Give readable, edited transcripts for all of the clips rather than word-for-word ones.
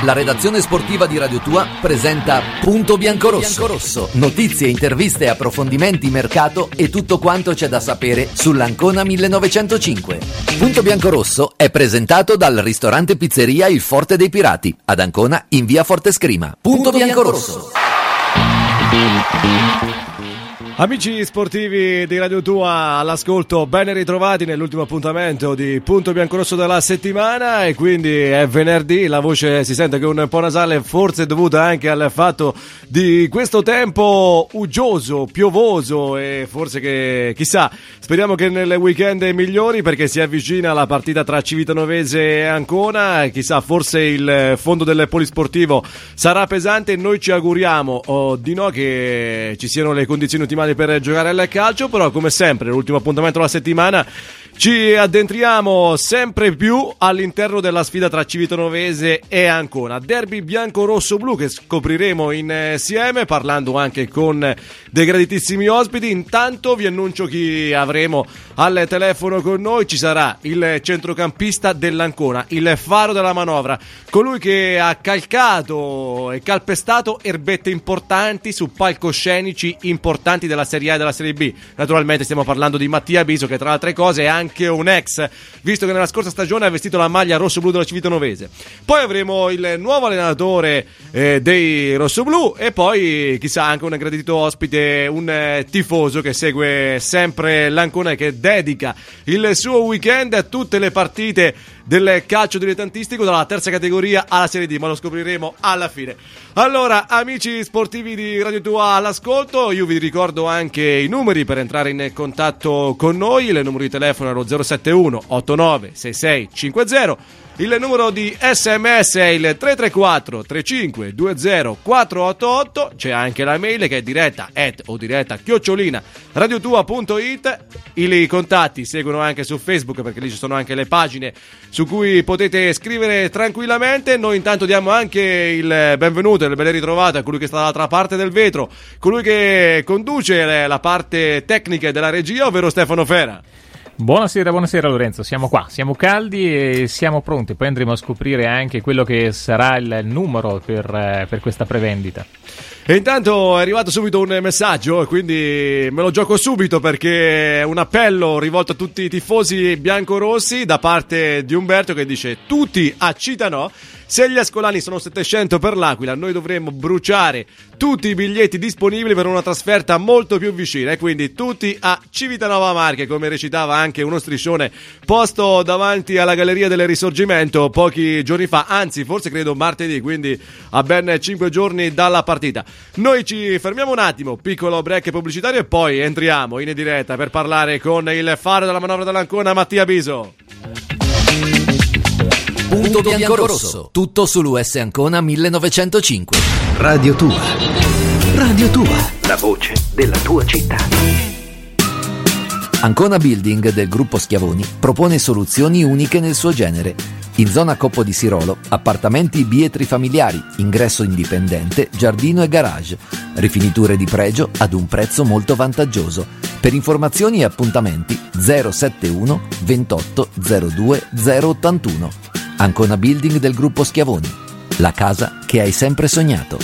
La redazione sportiva di Radio Tua presenta Punto Biancorosso. Notizie, interviste, approfondimenti, mercato e tutto quanto c'è da sapere sull'Ancona 1905. Punto Biancorosso è presentato dal ristorante pizzeria Il Forte dei Pirati, ad Ancona in via Forte Scrima. Punto Biancorosso. Amici sportivi di Radio Tua all'ascolto, ben ritrovati nell'ultimo appuntamento di Punto Biancorosso della settimana, e quindi è venerdì, la voce si sente che è un po' nasale, forse dovuta anche al fatto di questo tempo uggioso, piovoso, e forse che, chissà, speriamo che nel weekend migliori, perché si avvicina la partita tra Civitanova e Ancona, e chissà, forse il fondo del polisportivo sarà pesante. Noi ci auguriamo di no, che ci siano le condizioni ottimali per giocare al calcio, però come sempre l'ultimo appuntamento della settimana ci addentriamo sempre più all'interno della sfida tra Civitanova e Ancona, derby bianco-rosso-blu che scopriremo insieme, parlando anche con dei graditissimi ospiti. Intanto vi annuncio chi avremo al telefono con noi. Ci sarà il centrocampista dell'Ancona, il faro della manovra, colui che ha calcato e calpestato erbette importanti su palcoscenici importanti della Serie A e della Serie B. Naturalmente stiamo parlando di Mattia Biso, che tra le altre cose è anche un ex, visto che nella scorsa stagione ha vestito la maglia rosso-blu della Civitanovese. Poi avremo il nuovo allenatore dei rossoblu, e poi chissà anche un gradito ospite, un tifoso che segue sempre l'Ancona e che dedica il suo weekend a tutte le partite del calcio dilettantistico dalla terza categoria alla Serie D, ma lo scopriremo alla fine. Allora, amici sportivi di Radio Tua all'ascolto, io vi ricordo anche i numeri per entrare in contatto con noi. Il numero di telefono è lo 071 89 66 50. Il numero di SMS è il 334 35 20 488. C'è anche la mail che è diretta @radiotua.it. I contatti seguono anche su Facebook, perché lì ci sono anche le pagine su cui potete scrivere tranquillamente. Noi intanto diamo anche il benvenuto e il ben ritrovato a colui che sta dall'altra parte del vetro, colui che conduce la parte tecnica della regia, ovvero Stefano Fera. Buonasera Lorenzo, siamo qua, siamo caldi e siamo pronti. Poi andremo a scoprire anche quello che sarà il numero per questa prevendita. E intanto è arrivato subito un messaggio, quindi me lo gioco subito, perché è un appello rivolto a tutti i tifosi biancorossi da parte di Umberto, che dice: tutti a Citanò. Se gli ascolani sono 700 per l'Aquila, noi dovremmo bruciare tutti i biglietti disponibili per una trasferta molto più vicina, e quindi tutti a Civitanova Marche, come recitava anche uno striscione posto davanti alla Galleria del Risorgimento pochi giorni fa, anzi forse credo martedì, quindi a ben 5 giorni dalla partita. Noi ci fermiamo un attimo, piccolo break pubblicitario, e poi entriamo in diretta per parlare con il faro della manovra dell'Ancona, Mattia Biso. Punto Biancorosso, tutto sull'US Ancona 1905. Radio Tua, la voce della tua città. Ancona Building del gruppo Schiavoni propone soluzioni uniche nel suo genere. In zona Coppo di Sirolo, appartamenti bietri familiari, ingresso indipendente, giardino e garage, rifiniture di pregio ad un prezzo molto vantaggioso. Per informazioni e appuntamenti 071 28 02 081. Ancona Building del gruppo Schiavoni, la casa che hai sempre sognato.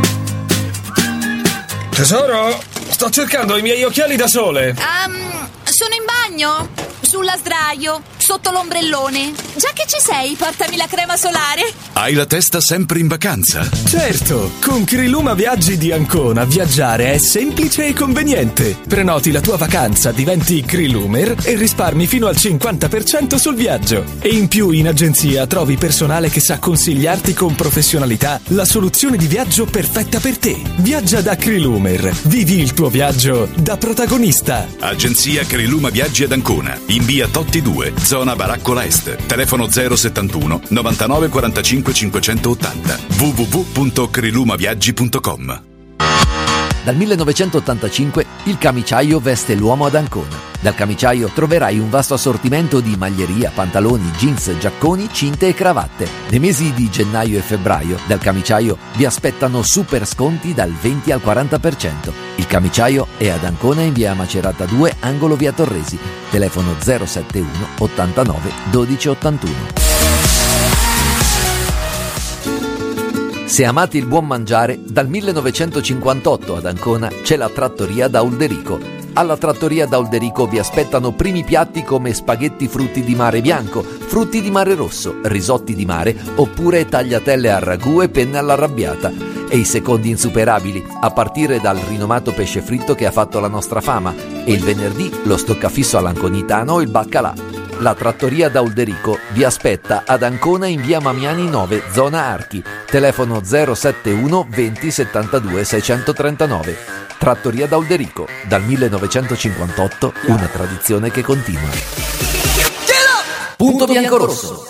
Tesoro, sto cercando i miei occhiali da sole. Sono in bagno, sulla sdraio, sotto l'ombrellone. Già che ci sei, portami la crema solare. Hai la testa sempre in vacanza? Certo, con Criluma Viaggi di Ancona viaggiare è semplice e conveniente. Prenoti la tua vacanza, diventi Crilumer e risparmi fino al 50% sul viaggio. E in più in agenzia trovi personale che sa consigliarti con professionalità la soluzione di viaggio perfetta per te. Viaggia da Crilumer, vivi il tuo viaggio da protagonista. Agenzia Criluma Viaggi ad Ancona, in via Totti 2, zona Baraccola Est. Telefono 071 99 45 580. www.crilumaviaggi.com. Dal 1985 il camiciaio veste l'uomo ad Ancona. Dal camiciaio troverai un vasto assortimento di maglieria, pantaloni, jeans, giacconi, cinte e cravatte. Nei mesi di gennaio e febbraio dal camiciaio vi aspettano super sconti dal 20 al 40%. Il camiciaio è ad Ancona in via Macerata 2, angolo via Torresi. Telefono 071 89 12 81. Se amate il buon mangiare, dal 1958 ad Ancona c'è la trattoria da Ulderico. Alla trattoria da Ulderico vi aspettano primi piatti come spaghetti frutti di mare bianco, frutti di mare rosso, risotti di mare oppure tagliatelle a ragù e penne all'arrabbiata. E i secondi insuperabili, a partire dal rinomato pesce fritto che ha fatto la nostra fama, e il venerdì lo stoccafisso all'anconitano o il baccalà. La trattoria da Ulderico vi aspetta ad Ancona in via Mamiani 9, zona Archi, telefono 071 20 72 639. Trattoria da Ulderico, dal 1958, una tradizione che continua. Punto bianco-rosso.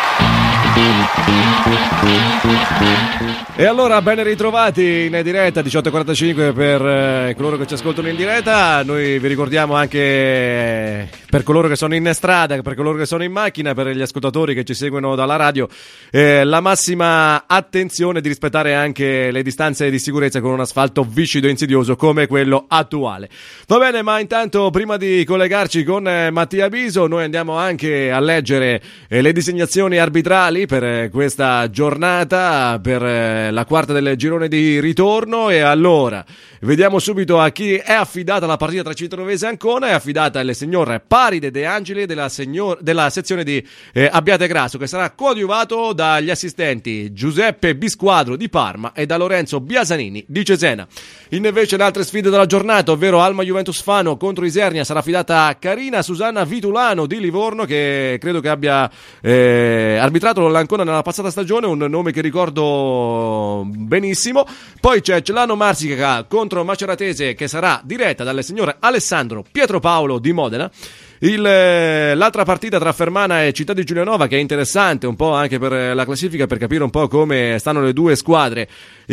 E allora ben ritrovati in diretta 18:45 per coloro che ci ascoltano in diretta. Noi vi ricordiamo anche per coloro che sono in strada, per coloro che sono in macchina, per gli ascoltatori che ci seguono dalla radio, la massima attenzione di rispettare anche le distanze di sicurezza con un asfalto viscido e insidioso come quello attuale. Va bene, ma intanto prima di collegarci con Mattia Biso, noi andiamo anche a leggere le designazioni arbitrali per questa giornata, per la quarta del girone di ritorno. E allora vediamo subito a chi è affidata la partita tra Civitanovese e Ancona. È affidata al signor Paride De Angeli della sezione di Abbiate Grasso, che sarà coadiuvato dagli assistenti Giuseppe Bisquadro di Parma e da Lorenzo Biasanini di Cesena. Invece le altre sfide della giornata, ovvero Alma Juventus Fano contro Isernia, sarà affidata a Carina Susanna Vitulano di Livorno, che credo che abbia arbitrato l'Ancona nella passata stagione, un nome che ricordo benissimo. Poi c'è Celano Marsica contro Maceratese, che sarà diretta dal signor Alessandro Pietropaolo di Modena. L'altra partita tra Fermana e Città di Giulianova, che è interessante un po' anche per la classifica, per capire un po' come stanno le due squadre,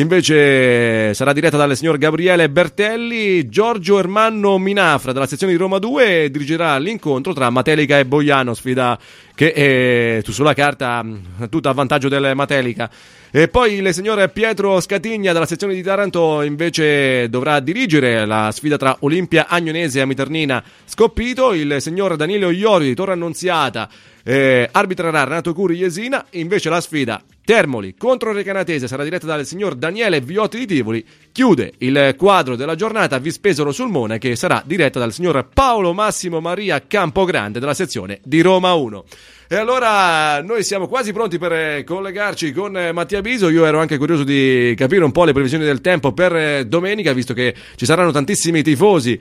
invece sarà diretta dal signor Gabriele Bertelli. Giorgio Ermanno Minafra della sezione di Roma 2 dirigerà l'incontro tra Matelica e Boiano, sfida che è sulla carta tutta a vantaggio del Matelica. E poi il signor Pietro Scatigna dalla sezione di Taranto invece dovrà dirigere la sfida tra Olimpia Agnonese e Amiternina Scoppito. Il signor Daniele Oiori di Torre Annunziata arbitrerà Renato Curi Jesina. Invece la sfida Termoli contro Recanatese sarà diretta dal signor Daniele Viotti di Tivoli. Chiude il quadro della giornata Vispesero Sulmone, che sarà diretta dal signor Paolo Massimo Maria Campogrande della sezione di Roma 1. E allora noi siamo quasi pronti per collegarci con Mattia Biso. Io ero anche curioso di capire un po' le previsioni del tempo per domenica, visto che ci saranno tantissimi tifosi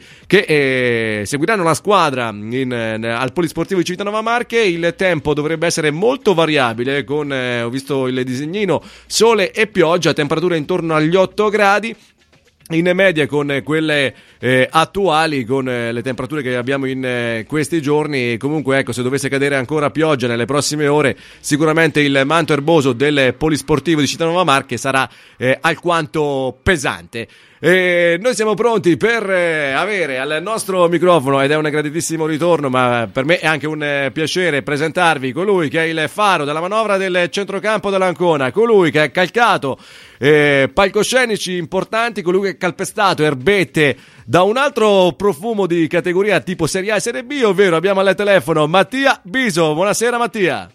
che seguiranno la squadra al Polisportivo di Civitanova Marche. Il tempo dovrebbe essere molto variabile, con ho visto il disegnino sole e pioggia, temperature intorno agli 8 gradi. In media con quelle attuali, con le temperature che abbiamo in questi giorni. Comunque ecco, se dovesse cadere ancora pioggia nelle prossime ore, sicuramente il manto erboso del Polisportivo di Civitanova Marche sarà alquanto pesante. Noi siamo pronti per avere al nostro microfono, ed è un graditissimo ritorno, ma per me è anche un piacere presentarvi colui che è il faro della manovra del centrocampo dell'Ancona, colui che ha calcato palcoscenici importanti, colui che ha calpestato erbette da un altro profumo di categoria tipo Serie A e Serie B, ovvero abbiamo al telefono Mattia Biso. Buonasera Mattia.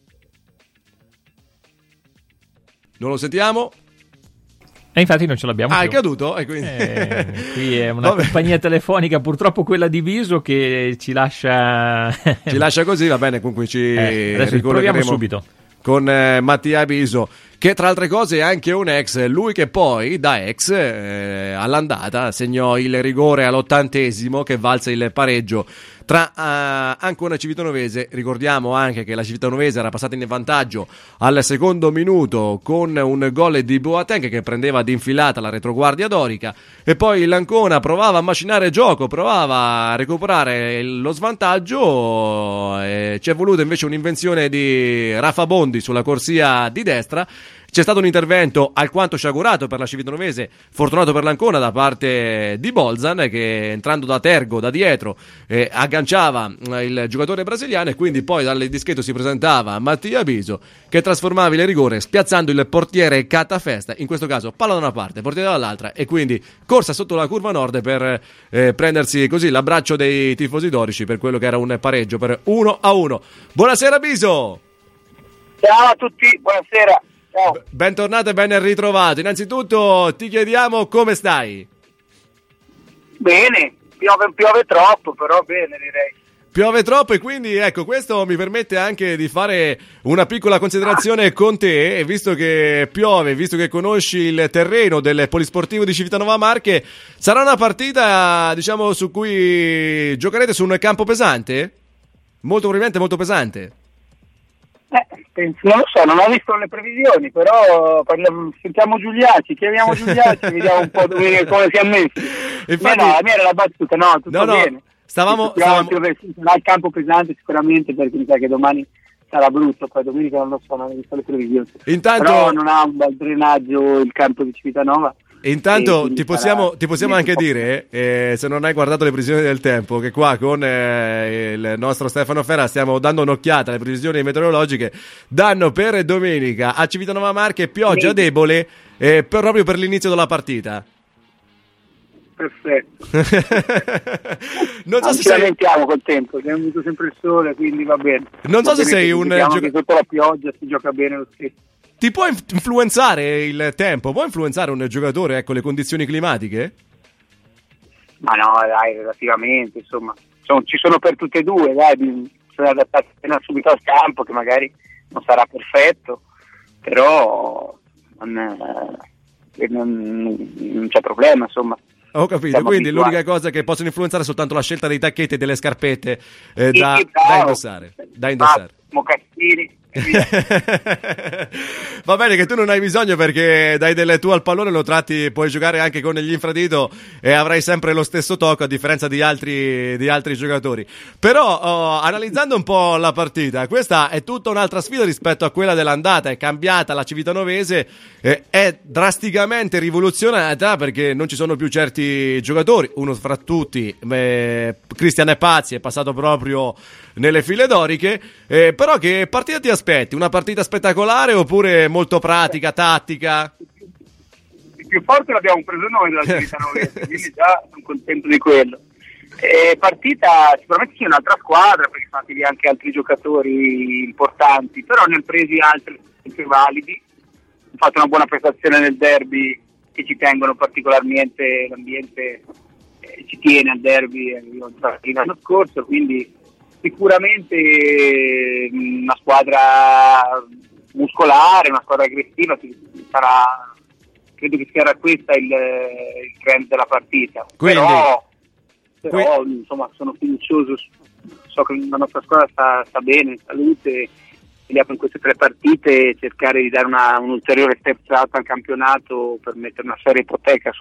Non lo sentiamo? E infatti non ce l'abbiamo più. È caduto? E quindi... qui è una compagnia telefonica, purtroppo quella di Biso, che ci lascia... ci lascia così, va bene, comunque ci adesso proviamo subito con Mattia Biso, che tra altre cose è anche un ex, lui che poi da ex all'andata segnò il rigore all'80° che valse il pareggio tra Ancona e Civitanovese. Ricordiamo anche che la Civitanovese era passata in vantaggio al secondo minuto con un gol di Boateng che prendeva di infilata la retroguardia dorica, e poi l'Ancona provava a macinare gioco, provava a recuperare lo svantaggio, ci è voluta invece un'invenzione di Rafa Bondi sulla corsia di destra. C'è stato un intervento alquanto sciagurato per la Civitanovese, fortunato per l'Ancona da parte di Bolzan, che entrando da tergo da dietro agganciava il giocatore brasiliano, e quindi poi dal dischetto si presentava Mattia Biso che trasformava il rigore spiazzando il portiere Catafesta, in questo caso palla da una parte, portiere dall'altra, e quindi corsa sotto la curva nord per prendersi così l'abbraccio dei tifosi dorici per quello che era un pareggio per 1-1. Buonasera Biso! Ciao a tutti, buonasera. Ciao. Bentornato e ben ritrovato. Innanzitutto ti chiediamo come stai. Bene, piove troppo, però bene direi. Piove troppo e quindi ecco, questo mi permette anche di fare una piccola considerazione con te, visto che piove, visto che conosci il terreno del Polisportivo di Civitanova Marche, sarà una partita, diciamo, su cui giocherete su un campo pesante? Molto probabilmente molto pesante. Non lo so, non ho visto le previsioni, però sentiamo Giuliacci, chiamiamo Giuliacci, vediamo un po' come si è messo. Infatti, la mia era la battuta, tutto bene. Stavamo... Sarà il campo pesante sicuramente, perché mi sa che domani sarà brutto, poi domenica non lo so, non ho visto le previsioni. Intanto... Però non ha un bel drenaggio il campo di Civitanova. Intanto ti possiamo anche dire, se non hai guardato le previsioni del tempo, che qua con il nostro Stefano Ferra stiamo dando un'occhiata alle previsioni meteorologiche. Danno per domenica a Civitanova Marche pioggia debole proprio per l'inizio della partita. Perfetto. Non so se ci lamentiamo col tempo, abbiamo avuto sempre il sole, quindi va bene. Non so se sei un sotto la pioggia si gioca bene lo stesso. Ti può influenzare il tempo? Può influenzare un giocatore, ecco, le condizioni climatiche? Ma no, dai, relativamente, insomma. Ci sono per tutte e due, dai, bisogna adattarsi appena subito al campo, che magari non sarà perfetto, però non c'è problema, insomma. Ho capito, siamo quindi abituati. l'unica cosa che possono influenzare è soltanto la scelta dei tacchetti e delle scarpette da indossare. Mocassini. Va bene che tu non hai bisogno, perché dai del tuo al pallone lo tratti, puoi giocare anche con gli infradito e avrai sempre lo stesso tocco, a differenza di altri giocatori. Però analizzando un po' la partita, questa è tutta un'altra sfida rispetto a quella dell'andata. È cambiata la Civitanovese, è drasticamente rivoluzionata, perché non ci sono più certi giocatori. Uno fra tutti, Cristian Pazzi, è passato proprio nelle file doriche. Però che partita ti aspetti? Una partita spettacolare oppure molto pratica, tattica? Il più forte l'abbiamo preso noi della Civitanovese, quindi già sono contento di quello. Partita sicuramente c'è un'altra squadra, perché sono stati lì anche altri giocatori importanti, però ne hanno presi altri più validi. Hanno fatto una buona prestazione nel derby, che ci tengono particolarmente, l'ambiente ci tiene al derby l'anno scorso, quindi sicuramente una squadra muscolare, una squadra aggressiva, credo che sia questa il trend della partita. Quindi, però insomma sono fiducioso, so che la nostra squadra sta bene, in salute, vogliamo in queste 3 partite cercare di dare un ulteriore step up al campionato per mettere una seria ipoteca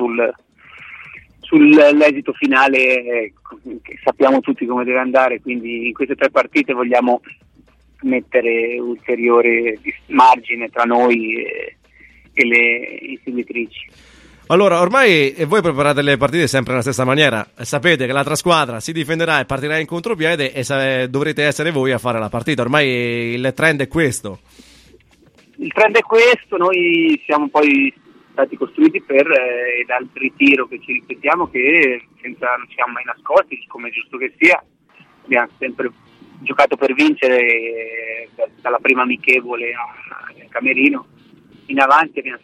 sull'esito finale, che sappiamo tutti come deve andare, quindi in queste 3 partite vogliamo mettere ulteriore margine tra noi e le inseguitrici. Allora, ormai voi preparate le partite sempre nella stessa maniera, sapete che l'altra squadra si difenderà e partirà in contropiede e dovrete essere voi a fare la partita. Ormai il trend è questo. Il trend è questo, noi siamo poi stati costruiti dal ritiro che ci ripetiamo, che non ci siamo mai nascosti, come è giusto che sia. Abbiamo sempre giocato per vincere, dalla prima amichevole al Camerino in avanti, abbiamo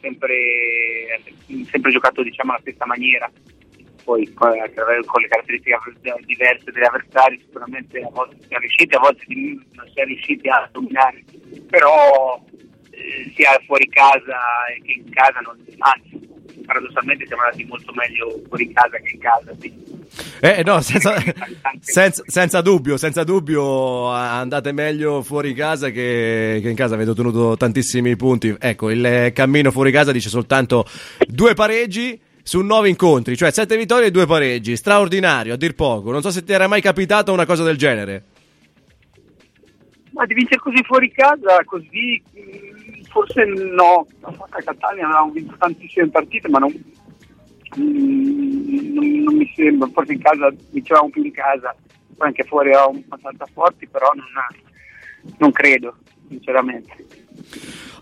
sempre giocato, diciamo, alla stessa maniera. Poi con le caratteristiche diverse degli avversari sicuramente a volte si è riusciti, a volte non si è riusciti a dominare, però sia fuori casa che in casa, anzi paradossalmente siamo andati molto meglio fuori casa che in casa, sì. No, senza dubbio andate meglio fuori casa che in casa, avete ottenuto tantissimi punti. Ecco, il cammino fuori casa dice soltanto 2 pareggi su 9 incontri, cioè 7 vittorie e 2 pareggi, straordinario a dir poco. Non so se ti era mai capitato una cosa del genere. Ma di vincere così fuori casa, così forse no. A Catania avevamo vinto tantissime partite, ma non mi sembra. Forse in casa vincevamo più in casa, poi anche fuori eravamo abbastanza forti, però non credo, sinceramente.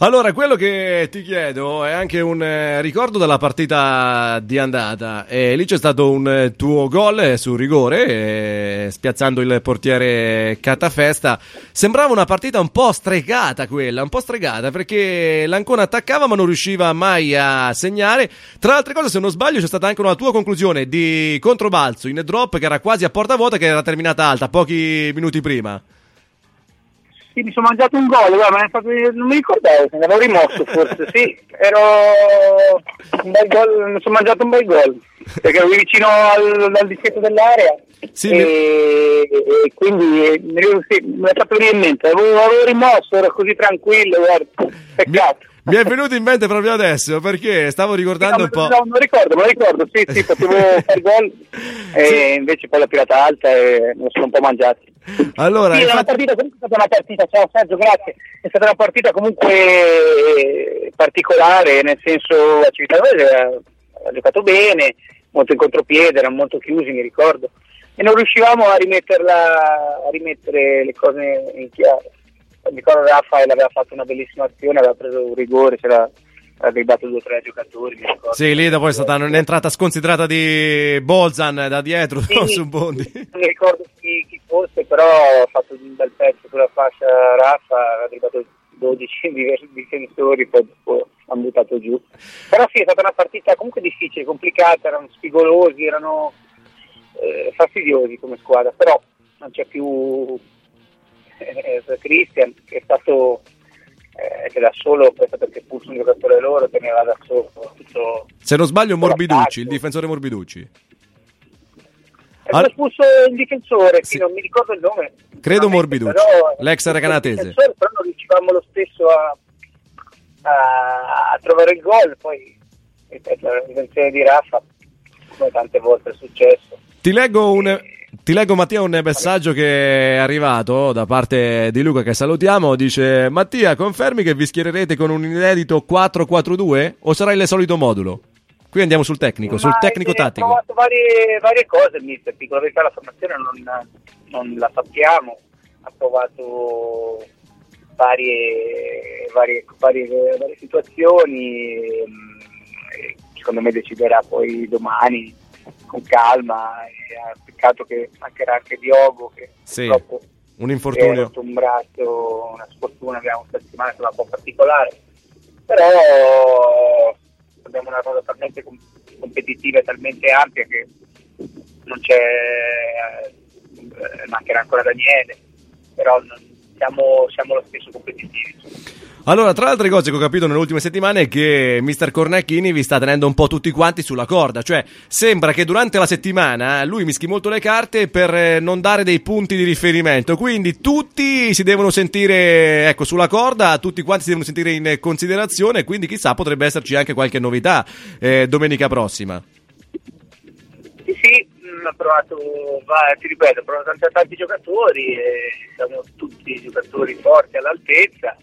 Allora, quello che ti chiedo è anche un ricordo della partita di andata. Lì c'è stato un tuo gol su rigore, spiazzando il portiere Catafesta. Sembrava una partita un po' stregata perché l'Ancona attaccava ma non riusciva mai a segnare. Tra altre cose, se non sbaglio, c'è stata anche una tua conclusione di controbalzo in drop che era quasi a porta vuota, che era terminata alta pochi minuti prima. Sì, mi sono mangiato un gol, non mi ricordavo, se ne avevo rimosso forse, sì, ero un bel gol, mi sono mangiato un bel gol, perché ero vicino al dischetto dell'area, sì, e quindi me l'ha fatto venire in mente, avevo rimosso, ero così tranquillo, guarda, peccato. Mi è venuto in mente proprio adesso, perché stavo ricordando un po'. No, me lo ricordo, sì, potevo fare gol, e invece poi la pirata alta e me lo sono un po' mangiato. Allora, sì, comunque è stata una partita, ciao Sergio, grazie, è stata una partita comunque particolare, nel senso la Civitanova ha giocato bene, molto in contropiede, erano molto chiusi, mi ricordo, e non riuscivamo a rimettere le cose in chiaro. Mi ricordo Raffaele aveva fatto una bellissima azione, aveva preso un rigore, c'era arrivato 2 o 3 giocatori, mi ricordo. Sì, lì dopo è stata un'entrata sconsiderata di Bolzan da dietro, sì, su Bondi. Non mi ricordo chi fosse, però ha fatto un bel pezzo sulla fascia Raffa, ha arrivato 12 difensori, poi dopo hanno buttato giù. Però sì, è stata una partita comunque difficile, complicata, erano spigolosi, erano fastidiosi come squadra, però non c'è più Christian, che è stato che da solo, questo perché pulso un giocatore loro, teneva da solo tutto. Se non sbaglio Morbiducci, il difensore Morbiducci. È espulso il difensore, sì, non mi ricordo il nome. Credo Morbiducci, l'ex recanatese. Però non riuscivamo lo stesso a trovare il gol, poi la invenzione di Raffa, come tante volte è successo. Ti leggo Mattia un messaggio che è arrivato da parte di Luca, che salutiamo. Dice: Mattia, confermi che vi schiererete con un inedito 4-4-2 o sarà il solito modulo? Qui andiamo sul tecnico, sul tecnico tattico. Ha provato varie cose il mister, dico la verità, la formazione non la sappiamo, ha provato varie situazioni, secondo me deciderà poi domani con calma. Peccato che mancherà anche Diogo, che sì, purtroppo un infortunio, è rotto un braccio, una sfortuna, abbiamo una settimana che è un po' particolare, però abbiamo una cosa talmente competitiva e talmente ampia che non c'è, mancherà ancora Daniele, però siamo lo stesso competitivi. Allora, tra le altre cose che ho capito nelle ultime settimane è che Mr. Cornacchini vi sta tenendo un po' tutti quanti sulla corda, cioè sembra che durante la settimana lui mischi molto le carte per non dare dei punti di riferimento, quindi tutti si devono sentire, ecco, sulla corda, tutti quanti si devono sentire in considerazione, quindi chissà, potrebbe esserci anche qualche novità domenica prossima. Sì, ha provato, ti ripeto, ha provato tanti giocatori, siamo tutti giocatori forti all'altezza,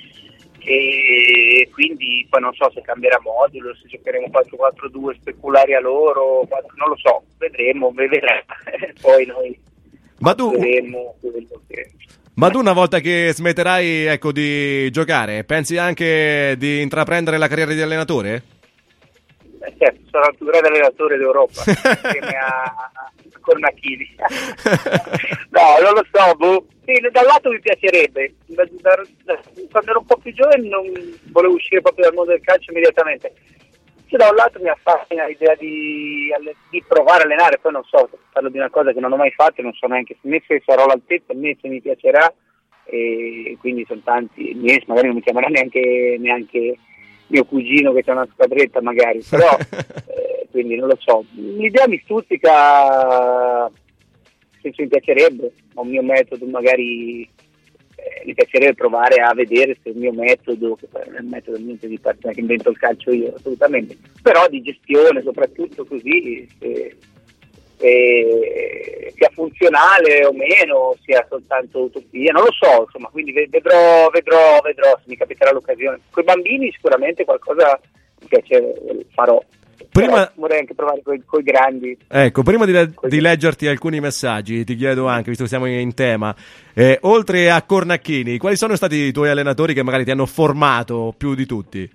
e quindi poi non so se cambierà modulo, se giocheremo 4-4-2 speculari a loro, non lo so, vedremo. Poi noi vedremo quello che... Ma tu, una volta che smetterai, ecco, di giocare, pensi anche di intraprendere la carriera di allenatore? Certo, sarò il più grande allenatore d'Europa insieme a Cornacchini. No, non lo so, sì, da un lato mi piacerebbe, quando ero un po' più giovane non volevo uscire proprio dal mondo del calcio immediatamente, sì, da un lato mi affascina l'idea di provare a allenare, poi non so, parlo di una cosa che non ho mai fatto, non so neanche né se sarò all'altezza né se mi piacerà, e quindi sono tanti, magari non mi chiamerà neanche mio cugino che c'è una squadretta magari, però quindi non lo so, l'idea mi stuzzica, se mi piacerebbe, ho un mio metodo, magari mi piacerebbe provare a vedere se il mio metodo, che è il metodo niente di parte che invento il calcio io, assolutamente, però di gestione soprattutto, così sia funzionale o meno, sia soltanto utopia, non lo so, insomma, quindi vedrò se mi capiterà l'occasione. Con i bambini sicuramente qualcosa mi piace, farò. vorrei anche provare coi grandi. Ecco, prima di leggerti alcuni messaggi, ti chiedo anche, visto che siamo in tema, oltre a Cornacchini, quali sono stati i tuoi allenatori che magari ti hanno formato più di tutti?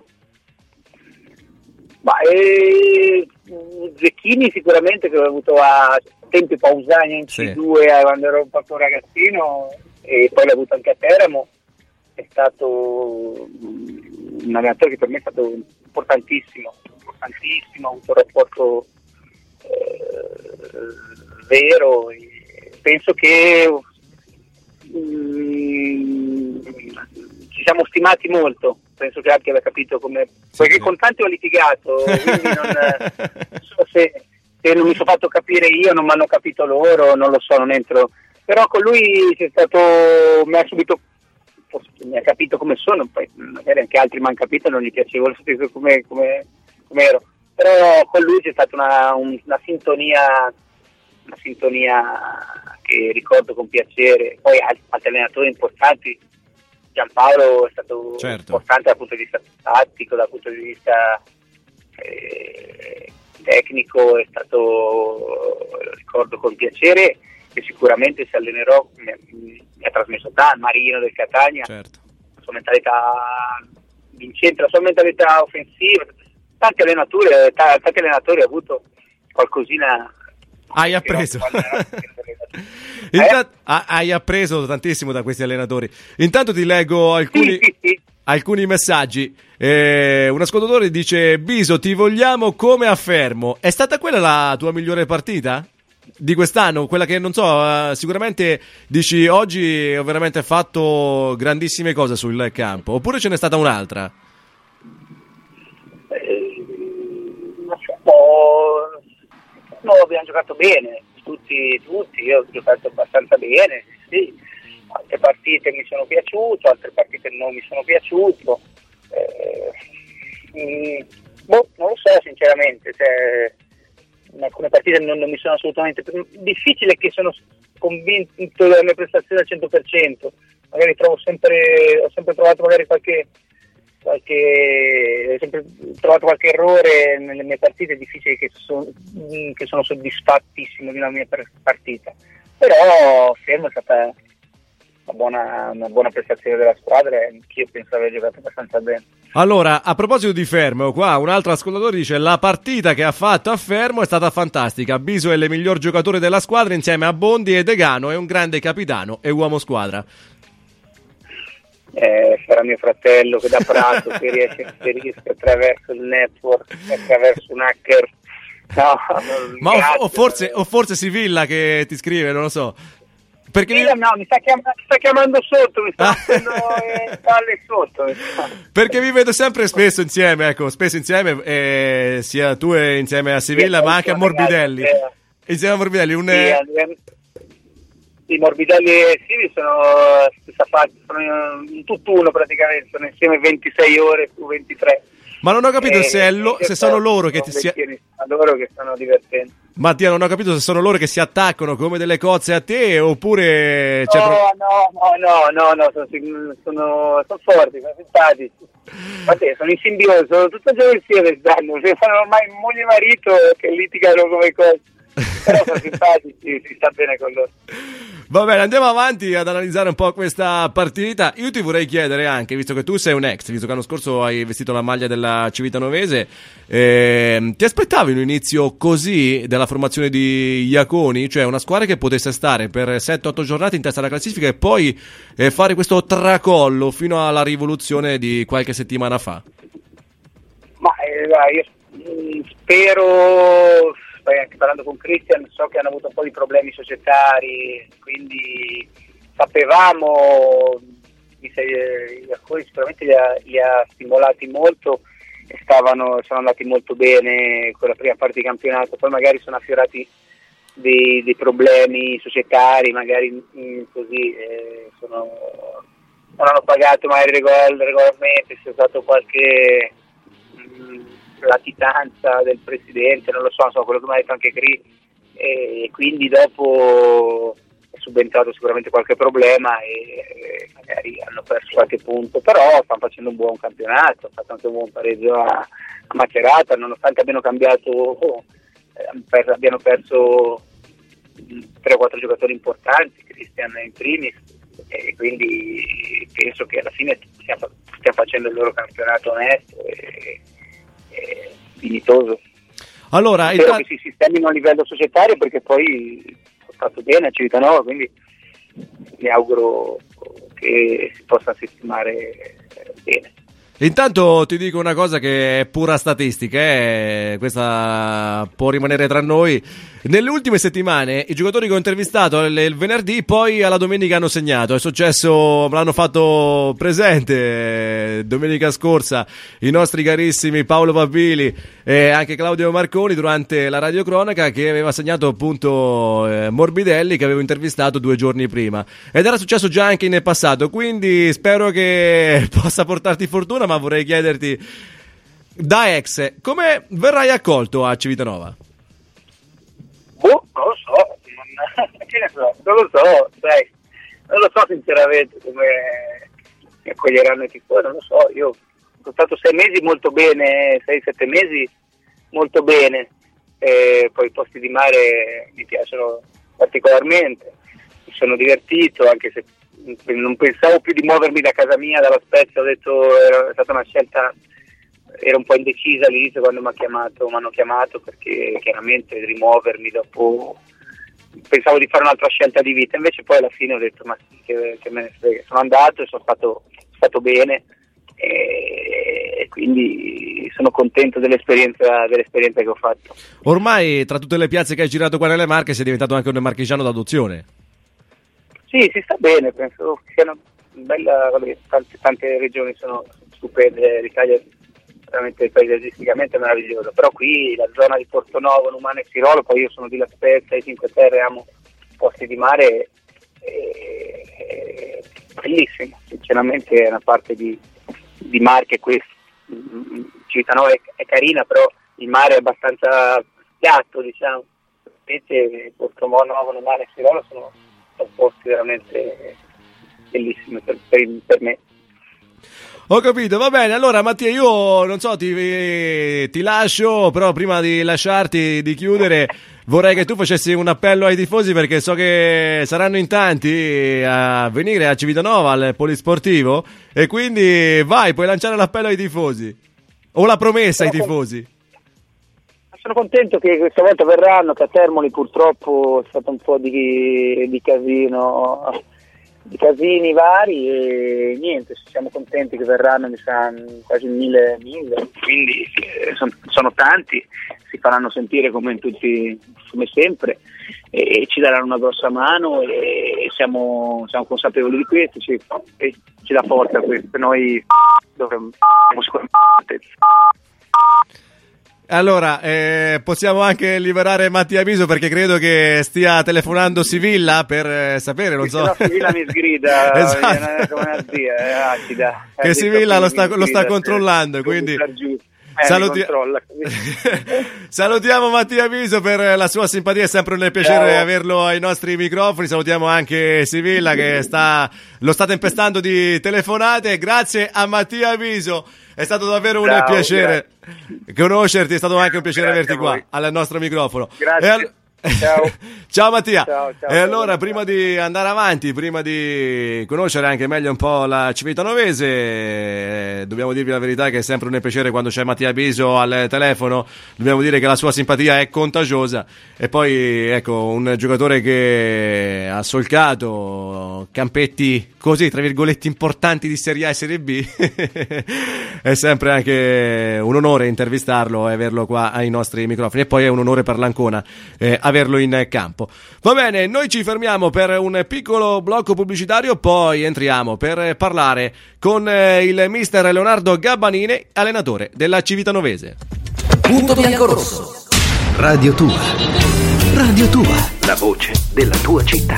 Zecchini sicuramente, che ho avuto a tempi Pausania in C2 quando ero proprio ragazzino, e poi l'ho avuto anche a Teramo. È stato un allenatore che per me è stato importantissimo, ho avuto un rapporto vero, e penso che ci siamo stimati molto, penso che anche abbia capito come, perché con tanti ho litigato, quindi non so se non mi sono fatto capire io, non mi hanno capito loro, non lo so, non entro, però con lui c'è stato, mi ha capito come sono, poi magari anche altri mi hanno capito, non gli piacevo lo stesso come ero, però con lui c'è stata una sintonia che ricordo con piacere. Poi altri allenatori importanti, Giampaolo è stato importante dal punto di vista tattico, dal punto di vista tecnico, è stato, lo ricordo con piacere, che sicuramente si allenerò, mi ha trasmesso Marino del Catania, la sua mentalità vincente, la sua mentalità offensiva, tanti allenatori ha avuto qualcosina. Hai appreso hai appreso tantissimo da questi allenatori. Intanto ti leggo alcuni messaggi. Un ascoltatore dice: Biso, ti vogliamo come a Fermo. È stata quella la tua migliore partita di quest'anno? Quella che, non so, sicuramente dici oggi ho veramente fatto grandissime cose sul campo, oppure ce n'è stata un'altra? No, abbiamo giocato bene, tutti, io ho giocato abbastanza bene, sì. Altre partite mi sono piaciuto, altre partite non mi sono piaciuto, non lo so sinceramente, in alcune partite non mi sono assolutamente, difficile che sono convinto della mia prestazione al 100%, magari ho sempre trovato magari ho sempre trovato qualche errore nelle mie partite, è difficile che sono soddisfattissimo di una mia partita, però Fermo è stata una buona prestazione della squadra, e anch'io penso di aver giocato abbastanza bene. Allora, a proposito di Fermo, qua un altro ascoltatore dice: la partita che ha fatto a Fermo è stata fantastica, Biso è il miglior giocatore della squadra insieme a Bondi, e Degano è un grande capitano e uomo squadra. Sarà mio fratello che da Prato che riesce a inserirsi attraverso il network, attraverso un hacker. Ma o forse Sivilla che ti scrive, non lo so. Perché mi sta chiamando sotto, mi sta facendo palle sotto. Perché vi vedo spesso insieme, sia tu insieme a Sivilla, ma anche a Morbidelli. Insieme a Morbidelli, i Morbidelli e Sivi sono in tutt'uno praticamente, sono insieme 26 ore su 23. Ma non ho capito se sono loro che loro che sono divertenti. Mattia, non ho capito se sono loro che si attaccano come delle cozze a te, oppure no, sono forti, sono simpatici. Infatti sono in simbiosi, sono tutto il giorno insieme, sono ormai moglie e marito che litigano come cose. Però sono simpatici, si sta bene con loro. Va bene, andiamo avanti ad analizzare un po' questa partita. Io ti vorrei chiedere anche, visto che tu sei un ex, visto che l'anno scorso hai vestito la maglia della Civitanovese, ti aspettavi un inizio così della formazione di Iaconi? Cioè una squadra che potesse stare per 7-8 giornate in testa alla classifica e poi fare questo tracollo fino alla rivoluzione di qualche settimana fa? Ma io spero... Poi anche parlando con Christian so che hanno avuto un po' di problemi societari, quindi sapevamo, alcuni sicuramente li ha stimolati molto e sono andati molto bene con la prima parte di campionato, poi magari sono affiorati dei problemi societari, magari così non hanno pagato magari regolarmente, c'è stato qualche latitanza del presidente, non lo so quello che mi ha detto anche Cri, e quindi dopo subentrato sicuramente qualche problema e magari hanno perso qualche punto, però stanno facendo un buon campionato, hanno fatto anche un buon pareggio a Macerata, nonostante abbiano perso 3 o 4 giocatori importanti, Cristian in primis, e quindi penso che alla fine stiamo facendo il loro campionato onesto e dignitoso. Allora, spero che si sistemino a livello societario, perché poi ho fatto bene a Civitanova, quindi mi auguro che si possa sistemare bene. Intanto ti dico una cosa che è pura statistica, questa può rimanere tra noi. Nelle ultime settimane i giocatori che ho intervistato il venerdì poi alla domenica hanno segnato. È successo, me l'hanno fatto presente domenica scorsa i nostri carissimi Paolo Pabili e anche Claudio Marconi durante la radiocronaca, che aveva segnato appunto Morbidelli, che avevo intervistato 2 giorni prima, ed era successo già anche in passato, quindi spero che possa portarti fortuna. Ma vorrei chiederti, da ex, come verrai accolto a Civitanova? Non lo so, non lo so sinceramente come mi accoglieranno i tifosi, non lo so. Io sono stato 6 mesi molto bene, 6-7 mesi molto bene, poi i posti di mare mi piacciono particolarmente, mi sono divertito, anche se non pensavo più di muovermi da casa mia, dalla Spezia. Ho detto, è stata una scelta, ero un po' indecisa all'inizio quando mi hanno chiamato, perché chiaramente rimuovermi dopo, pensavo di fare un'altra scelta di vita, invece poi alla fine ho detto ma sì, che me ne frega. Sono andato e sono stato bene, e quindi sono contento dell'esperienza che ho fatto. Ormai tra tutte le piazze che hai girato qua nelle Marche sei diventato anche un marchigiano d'adozione. Sì, si sta bene, penso che sia una bella, tante regioni sono stupende, l'Italia è veramente paesaggisticamente meravigliosa, però qui la zona di Portonovo, Numane e Sirolo, poi io sono di La Spezia, i Cinque Terre, amo posti di mare, è bellissimo, sinceramente è una parte di Marche questa. Civitanova è carina, però il mare è abbastanza piatto, diciamo, invece Portonovo, Numane e Sirolo sono posti veramente bellissimi per me. Ho capito, va bene. Allora Mattia, io non so, ti lascio, però prima di lasciarti, di chiudere, vorrei che tu facessi un appello ai tifosi, perché so che saranno in tanti a venire a Civitanova al Polisportivo, e quindi vai, puoi lanciare l'appello ai tifosi o la promessa ai tifosi. Sono contento che questa volta verranno, che a Termoli purtroppo è stato un po' di casini vari, e niente, siamo contenti che verranno, mi sa quasi 1000, quindi sono tanti, si faranno sentire come sempre, e ci daranno una grossa mano, e siamo consapevoli di questo, ci dà forza questo. Noi dovremmo sicuramente. Allora, possiamo anche liberare Mattia Biso, perché credo che stia telefonando Sivilla per sapere, non so. No, Sivilla mi sgrida, esatto. Come una zia, acida. Che Sivilla lo sta controllando, quindi salutiamo Mattia Biso per la sua simpatia, è sempre un piacere averlo ai nostri microfoni. Salutiamo anche Sivilla, che lo sta tempestando di telefonate. Grazie a Mattia Biso, è stato davvero un piacere conoscerti, è stato anche un piacere averti qua al nostro microfono. Grazie. Ciao Mattia. Ciao, e allora, prima di andare avanti, prima di conoscere anche meglio un po' la Civitanovese, dobbiamo dirvi la verità che è sempre un piacere quando c'è Mattia Biso al telefono. Dobbiamo dire che la sua simpatia è contagiosa, e poi ecco, un giocatore che ha solcato campetti così, tra virgolette, importanti di Serie A e Serie B. È sempre anche un onore intervistarlo e averlo qua ai nostri microfoni, e poi è un onore per l'Ancona averlo in campo. Va bene, noi ci fermiamo per un piccolo blocco pubblicitario, poi entriamo per parlare con il mister Leonardo Gabbanini, allenatore della Civitanovese. Punto bianco-rosso. Radio Tua. Radio Tua, la voce della tua città.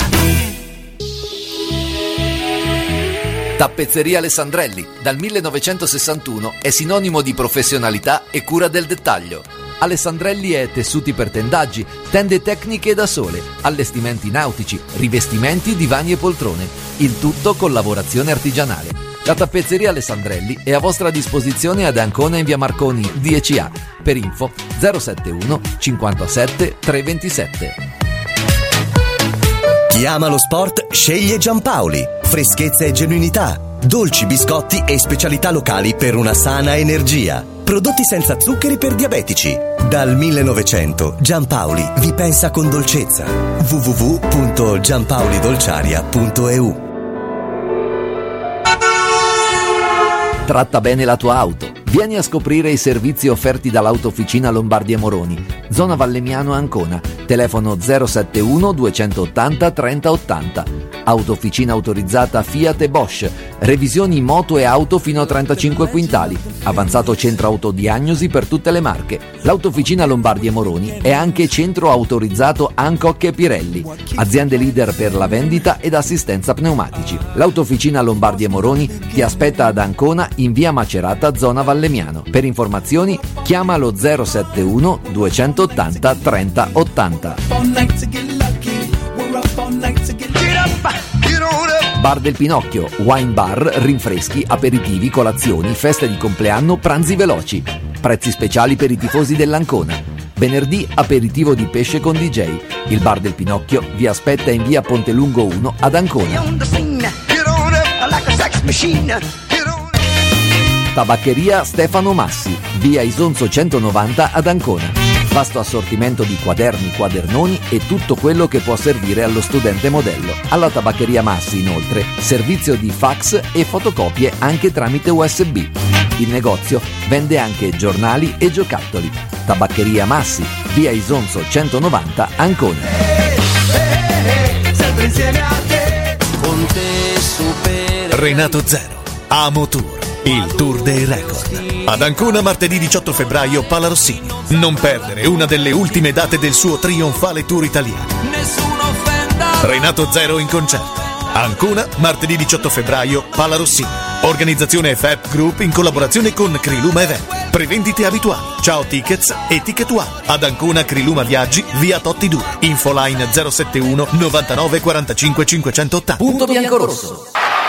Tappezzeria Alessandrelli, dal 1961, è sinonimo di professionalità e cura del dettaglio. Alessandrelli e tessuti per tendaggi, tende tecniche da sole, allestimenti nautici, rivestimenti, divani e poltrone. Il tutto con lavorazione artigianale. La tappezzeria Alessandrelli è a vostra disposizione ad Ancona in via Marconi 10A. Per info 071 57 327. Chi ama lo sport sceglie Giampaoli. Freschezza e genuinità, dolci, biscotti e specialità locali per una sana energia. Prodotti senza zuccheri per diabetici. Dal 1900 Giampaoli vi pensa con dolcezza. www.giampaolidolciaria.eu. Tratta bene la tua auto. Vieni a scoprire i servizi offerti dall'Autofficina Lombardi e Moroni, zona Vallemiano Ancona, telefono 071 280 3080. Autofficina autorizzata Fiat e Bosch, revisioni moto e auto fino a 35 quintali, avanzato centro autodiagnosi per tutte le marche. L'Autofficina Lombardi e Moroni è anche centro autorizzato Hancock e Pirelli, aziende leader per la vendita ed assistenza pneumatici. L'Autofficina Lombardi e Moroni ti aspetta ad Ancona in via Macerata, zona Vallemiano. Per informazioni chiama lo 071 280 30 80. Bar del Pinocchio, wine bar, rinfreschi, aperitivi, colazioni, feste di compleanno, pranzi veloci. Prezzi speciali per i tifosi dell'Ancona. Venerdì aperitivo di pesce con DJ. Il Bar del Pinocchio vi aspetta in via Pontelungo 1 ad Ancona. Tabaccheria Stefano Massi, via Isonzo 190 ad Ancona. Vasto assortimento di quaderni, quadernoni e tutto quello che può servire allo studente modello. Alla Tabaccheria Massi, inoltre, servizio di fax e fotocopie anche tramite USB. Il negozio vende anche giornali e giocattoli. Tabaccheria Massi, via Isonzo 190 Ancona. Sempre insieme a te, con te supera. Renato Zero, Amo Tour. Il tour dei record. Ad Ancona martedì 18 febbraio Palarossini. Non perdere una delle ultime date del suo trionfale tour italiano. Renato Zero in concerto. Ancona martedì 18 febbraio Palarossini. Organizzazione FEP Group in collaborazione con Criluma Event. Prevendite abituali. Ciao Tickets e Ticket One. Ad Ancona Criluma Viaggi, via Totti 2. Infoline 071 99 45 580. Punto biancorosso.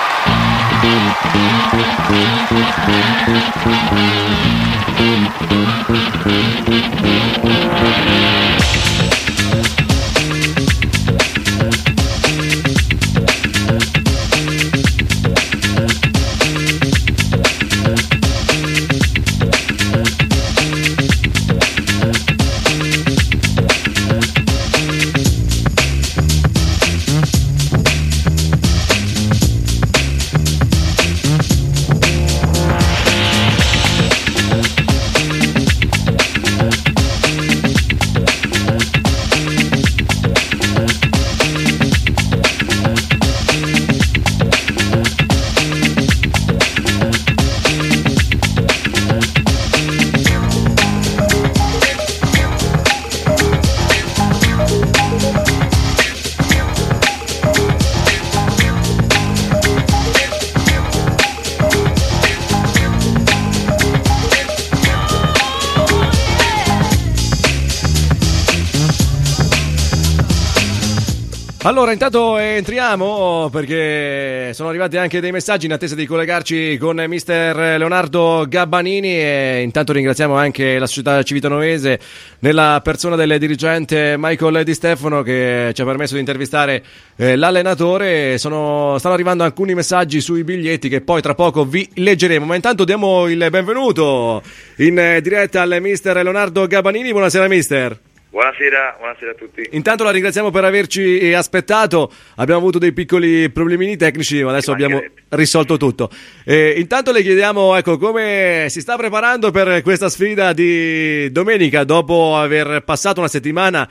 Allora, intanto entriamo perché sono arrivati anche dei messaggi in attesa di collegarci con mister Leonardo Gabbanini e intanto ringraziamo anche la società civitanovese nella persona del dirigente Michael Di Stefano che ci ha permesso di intervistare l'allenatore. Stanno arrivando alcuni messaggi sui biglietti che poi tra poco vi leggeremo, ma intanto diamo il benvenuto in diretta al mister Leonardo Gabbanini. Buonasera mister. Buonasera a tutti. Intanto la ringraziamo per averci aspettato, abbiamo avuto dei piccoli problemini tecnici ma adesso abbiamo risolto tutto. Intanto le chiediamo come si sta preparando per questa sfida di domenica dopo aver passato una settimana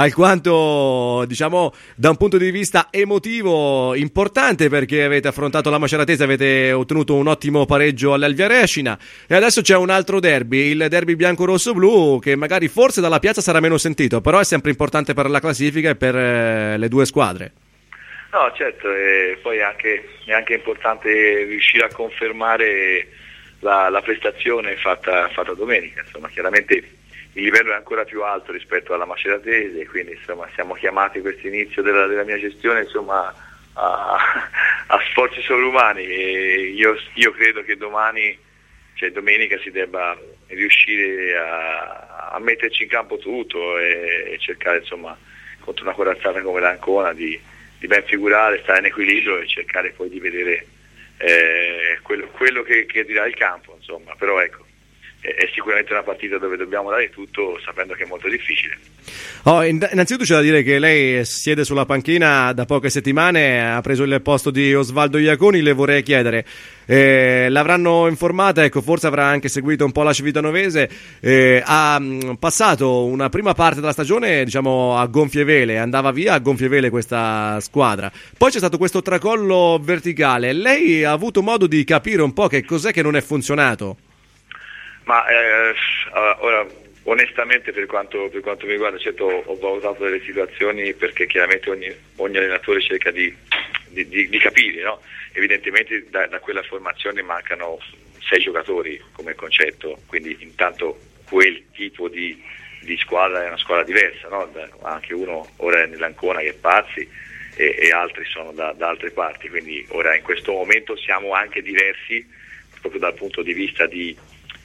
alquanto, diciamo, da un punto di vista emotivo importante, perché avete affrontato la Maceratese, avete ottenuto un ottimo pareggio all'Alviarescina e adesso c'è un altro derby, il derby bianco-rosso-blu, che magari forse dalla piazza sarà meno sentito, però è sempre importante per la classifica e per le due squadre. No, certo, e poi è anche importante riuscire a confermare la prestazione fatta domenica. Insomma, chiaramente il livello è ancora più alto rispetto alla Maceratese, quindi insomma siamo chiamati a questo inizio della mia gestione insomma a sforzi sovrumani, e io credo che domenica si debba riuscire a metterci in campo tutto e cercare insomma contro una corazzata come l'Ancona di ben figurare, stare in equilibrio e cercare poi di vedere quello che dirà il campo, insomma. Però ecco, è sicuramente una partita dove dobbiamo dare tutto, sapendo che è molto difficile. Innanzitutto c'è da dire che lei siede sulla panchina da poche settimane, ha preso il posto di Osvaldo Iaconi. Le vorrei chiedere, l'avranno informata, ecco, forse avrà anche seguito un po' la Civitanovese, ha passato una prima parte della stagione diciamo a gonfie vele, andava via a gonfie vele questa squadra, poi c'è stato questo tracollo verticale. Lei ha avuto modo di capire un po' che cos'è che non è funzionato? Ma ora, onestamente, per quanto mi riguarda, certo ho valutato delle situazioni, perché chiaramente ogni allenatore cerca di capire, no? Evidentemente da quella formazione mancano 6 giocatori come concetto, quindi intanto quel tipo di squadra è una squadra diversa, no? Anche uno ora è nell'Ancona che è Pazzi e altri sono da altre parti, quindi ora in questo momento siamo anche diversi proprio dal punto di vista di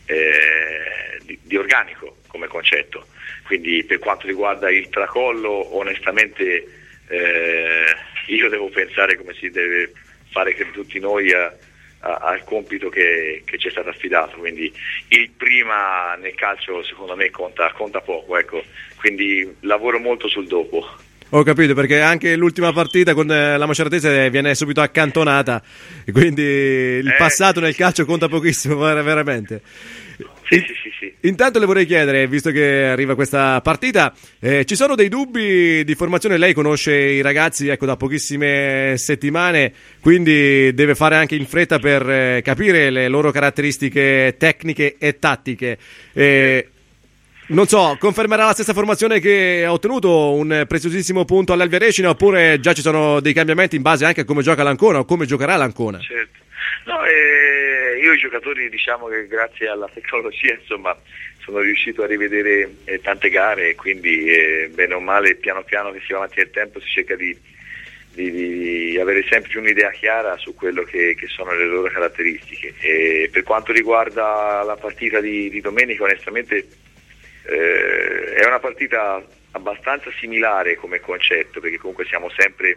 organico come concetto. Quindi per quanto riguarda il tracollo, onestamente io devo pensare come si deve fare che tutti noi al compito che ci è stato affidato, quindi il prima nel calcio secondo me conta poco, ecco, quindi lavoro molto sul dopo. Ho capito, perché anche l'ultima partita con la Maceratese viene subito accantonata, quindi il passato nel calcio conta pochissimo, veramente. Sì. Intanto le vorrei chiedere, visto che arriva questa partita, ci sono dei dubbi di formazione? Lei conosce i ragazzi, ecco, da pochissime settimane, quindi deve fare anche in fretta per capire le loro caratteristiche tecniche e tattiche. Non so, confermerà la stessa formazione che ha ottenuto un preziosissimo punto all'Elvia Recina, oppure già ci sono dei cambiamenti in base anche a come gioca l'Ancona o come giocherà l'Ancona? Certo. No, io i giocatori, diciamo che grazie alla tecnologia insomma sono riuscito a rivedere tante gare, quindi bene o male, piano piano che si va avanti nel tempo, si cerca di avere sempre più un'idea chiara su quello che sono le loro caratteristiche. E per quanto riguarda la partita di domenica, onestamente è una partita abbastanza similare come concetto, perché comunque siamo sempre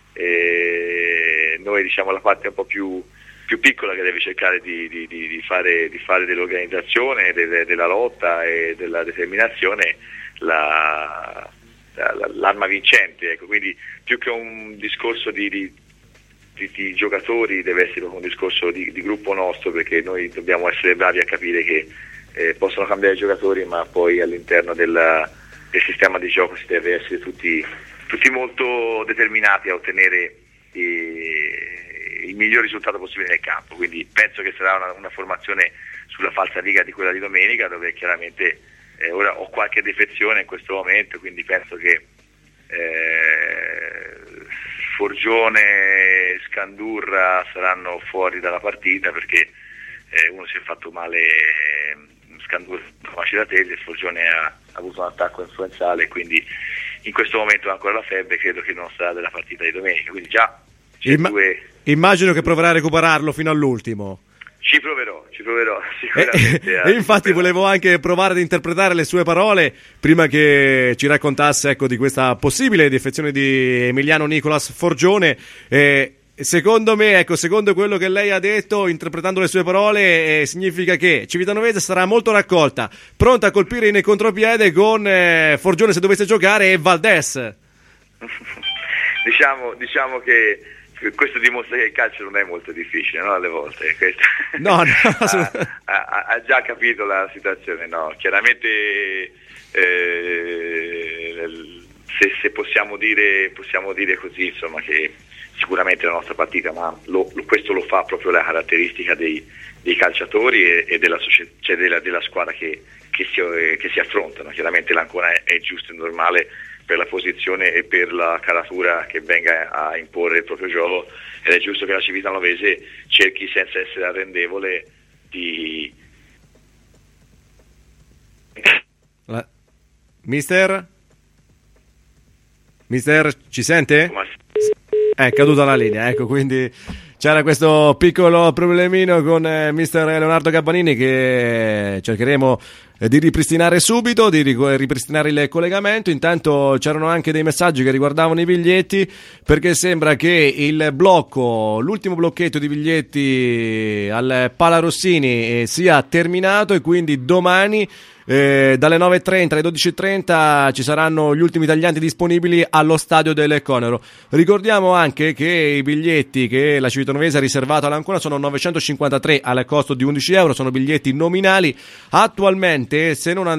noi, diciamo, la parte un po' più piccola che deve cercare di fare dell'organizzazione, della lotta e della determinazione l'arma vincente, ecco. Quindi più che un discorso di giocatori deve essere un discorso di gruppo nostro, perché noi dobbiamo essere bravi a capire che possono cambiare i giocatori, ma poi all'interno del sistema di gioco si deve essere tutti molto determinati a ottenere il miglior risultato possibile nel campo. Quindi penso che sarà una formazione sulla falsariga di quella di domenica, dove chiaramente ora ho qualche defezione in questo momento, quindi penso che Forgione, Scandurra saranno fuori dalla partita, perché uno si è fatto male, Scandurra Maceratese, Forgione ha avuto un attacco influenzale, quindi in questo momento ha ancora la febbre, credo che non sarà della partita di domenica, quindi già immagino che proverà a recuperarlo fino all'ultimo. Ci proverò sicuramente. E infatti volevo anche provare ad interpretare le sue parole prima che ci raccontasse, ecco, di questa possibile defezione di Emiliano Nicolas Forgione. Secondo me, ecco, secondo quello che lei ha detto, interpretando le sue parole, significa che Civitanovese sarà molto raccolta, pronta a colpire in contropiede con Forgione se dovesse giocare, e Valdés. Diciamo che questo dimostra che il calcio non è molto difficile, no? Alle volte no, ha già capito la situazione, no? Chiaramente se possiamo dire così, insomma, che sicuramente la nostra partita, ma questo lo fa proprio la caratteristica dei calciatori e della squadra che si affrontano. Chiaramente l'Ancona è giusto e normale per la posizione e per la caratura che venga a imporre il proprio gioco, ed è giusto che la Civitanovese cerchi, senza essere arrendevole, Mister, ci sente? È caduta la linea, ecco, quindi c'era questo piccolo problemino con mister Leonardo Gabbanini che cercheremo di ripristinare subito, di ripristinare il collegamento. Intanto c'erano anche dei messaggi che riguardavano i biglietti, perché sembra che l'ultimo blocchetto di biglietti al Pala Rossini sia terminato e quindi domani dalle 9.30 alle 12.30 ci saranno gli ultimi taglianti disponibili allo stadio del Conero. Ricordiamo anche che i biglietti che la Civitanova ha riservato all'Ancona sono 953 al costo di €11, sono biglietti nominali. Attualmente, se non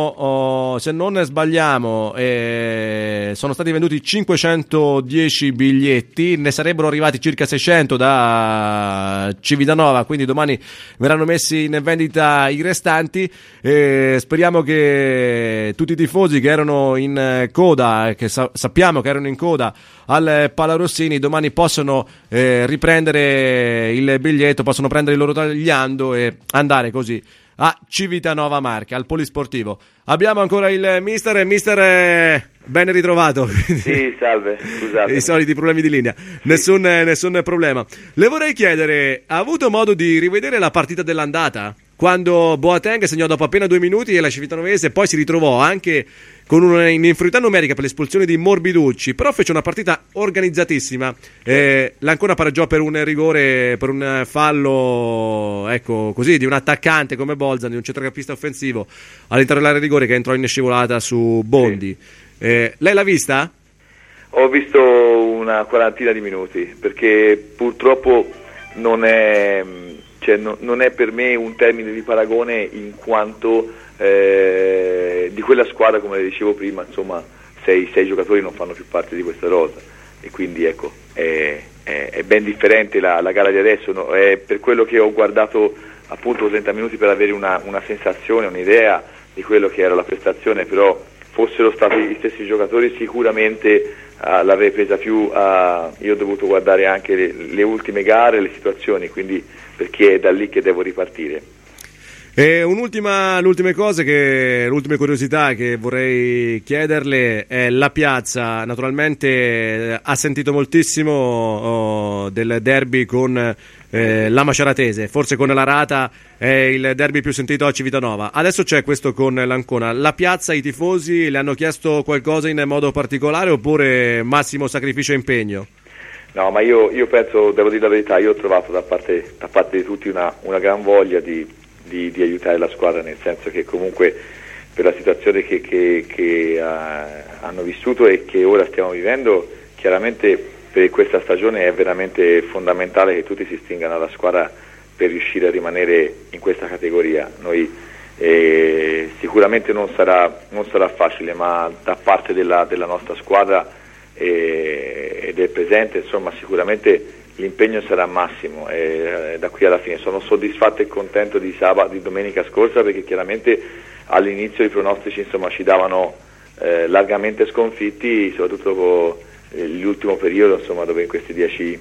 sbagliamo, sono stati venduti 510 biglietti, ne sarebbero arrivati circa 600 da Civitanova, quindi domani verranno messi in vendita i restanti. Speriamo che tutti i tifosi che erano in coda, che sappiamo che erano in coda al Pala Rossini, domani possano riprendere il biglietto, possono prendere il loro tagliando e andare così a Civitanova Marche, al polisportivo. Abbiamo ancora il mister, ben ritrovato. Sì, salve, scusate. I soliti problemi di linea, nessun problema. Le vorrei chiedere, ha avuto modo di rivedere la partita dell'andata? Quando Boateng segnò dopo appena 2 minuti e la Civitanovese poi si ritrovò anche con un'inferiorità numerica per l'espulsione di Morbiducci, però fece una partita organizzatissima. L'Ancona pareggiò per un rigore, per un fallo, ecco, così, di un attaccante come Bolzan, di un centrocampista offensivo all'interno dell'area di rigore che entrò in scivolata su Bondi. Sì. Lei l'ha vista? Ho visto una quarantina di minuti, perché purtroppo non è per me un termine di paragone, in quanto di quella squadra, come le dicevo prima, insomma, sei giocatori non fanno più parte di questa rosa, e quindi ecco, è ben differente la gara di adesso, no? È per quello che ho guardato appunto 30 minuti per avere una sensazione, un'idea di quello che era la prestazione, però fossero stati gli stessi giocatori sicuramente l'avrei presa più. Io ho dovuto guardare anche le ultime gare, le situazioni, quindi, perché è da lì che devo ripartire. E l'ultima curiosità che vorrei chiederle è la piazza. Naturalmente ha sentito moltissimo del derby con la Maceratese, forse con la Rata è il derby più sentito a Civitanova. Adesso c'è questo con l'Ancona. La piazza, i tifosi le hanno chiesto qualcosa in modo particolare, oppure massimo sacrificio e impegno? No, ma io penso, devo dire la verità, io ho trovato da parte di tutti una gran voglia di aiutare la squadra, nel senso che comunque per la situazione che hanno vissuto e che ora stiamo vivendo, chiaramente per questa stagione è veramente fondamentale che tutti si stringano alla squadra per riuscire a rimanere in questa categoria. Noi sicuramente non sarà facile, ma da parte della nostra squadra e del presente, insomma, sicuramente l'impegno sarà massimo da qui alla fine. Sono soddisfatto e contento di domenica scorsa, perché chiaramente all'inizio i pronostici, insomma, ci davano largamente sconfitti, soprattutto l'ultimo periodo, insomma, dove in queste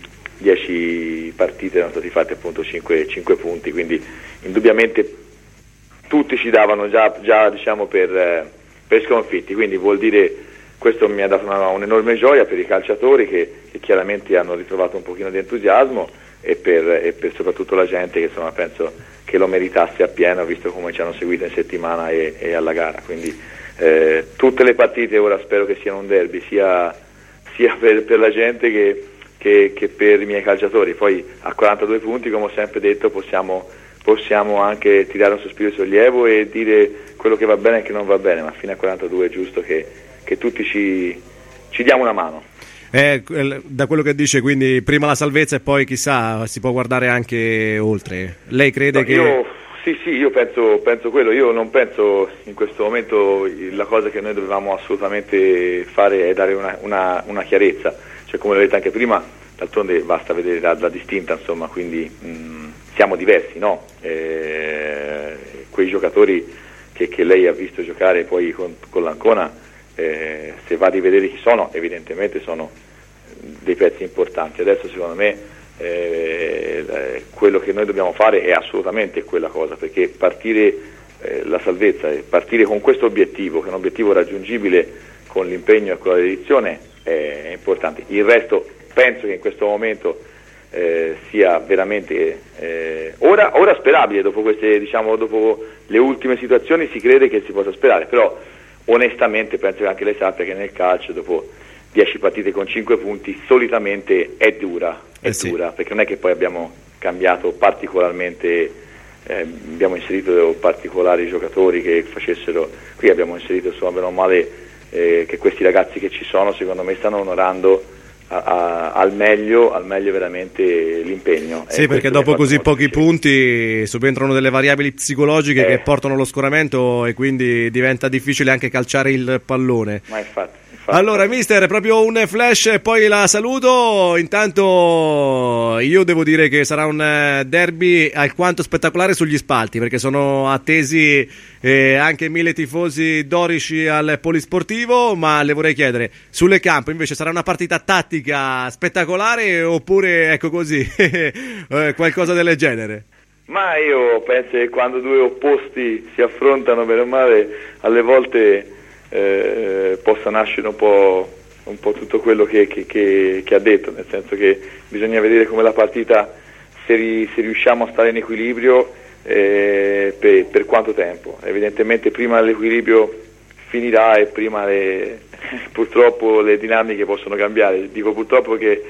10 partite erano stati fatti appunto 5 punti, quindi indubbiamente tutti ci davano già diciamo per sconfitti, quindi vuol dire, questo mi ha dato un'enorme gioia per i calciatori che chiaramente hanno ritrovato un pochino di entusiasmo, e per soprattutto la gente, che insomma penso che lo meritasse appieno, visto come ci hanno seguito in settimana e alla gara. Quindi tutte le partite ora spero che siano un derby, sia per la gente che per i miei calciatori. Poi a 42 punti, come ho sempre detto, possiamo anche tirare un sospiro di sollievo e dire quello che va bene e che non va bene, ma fino a 42 è giusto che tutti ci diamo una mano. Da quello che dice, quindi prima la salvezza e poi chissà, si può guardare anche oltre. Lei crede che... Sì, io penso quello. Io non penso in questo momento, la cosa che noi dovevamo assolutamente fare è dare una chiarezza, cioè, come l'ho detto anche prima, d'altronde basta vedere la distinta, insomma, quindi siamo diversi, no? Quei giocatori che lei ha visto giocare poi con l'Ancona, se va a rivedere chi sono, evidentemente sono dei pezzi importanti. Adesso secondo me quello che noi dobbiamo fare è assolutamente quella cosa, perché partire la salvezza, e partire con questo obiettivo, che è un obiettivo raggiungibile con l'impegno e con la dedizione, è importante. Il resto penso che in questo momento sia veramente ora sperabile. Dopo queste, dopo le ultime situazioni si crede che si possa sperare, però onestamente penso che anche lei sappia che nel calcio dopo 10 partite con 5 punti solitamente è dura, perché non è che poi abbiamo cambiato particolarmente, abbiamo inserito particolari giocatori che facessero, qui abbiamo inserito, insomma, bene o male, che questi ragazzi che ci sono secondo me stanno onorando al meglio veramente l'impegno. Sì, perché dopo così pochi punti subentrano delle variabili psicologiche che portano allo scoramento, e quindi diventa difficile anche calciare il pallone. Ma infatti. Allora, mister, proprio un flash e poi la saluto. Intanto io devo dire che sarà un derby alquanto spettacolare sugli spalti, perché sono attesi anche 1000 tifosi dorici al polisportivo, ma le vorrei chiedere, sulle campo invece sarà una partita tattica spettacolare oppure ecco così qualcosa del genere? Ma io penso che quando due opposti si affrontano, bene o male, alle volte possa nascere un po' tutto quello che ha detto, nel senso che bisogna vedere come la partita, se riusciamo a stare in equilibrio, per quanto tempo. Evidentemente prima l'equilibrio finirà e prima purtroppo le dinamiche possono cambiare. Dico purtroppo che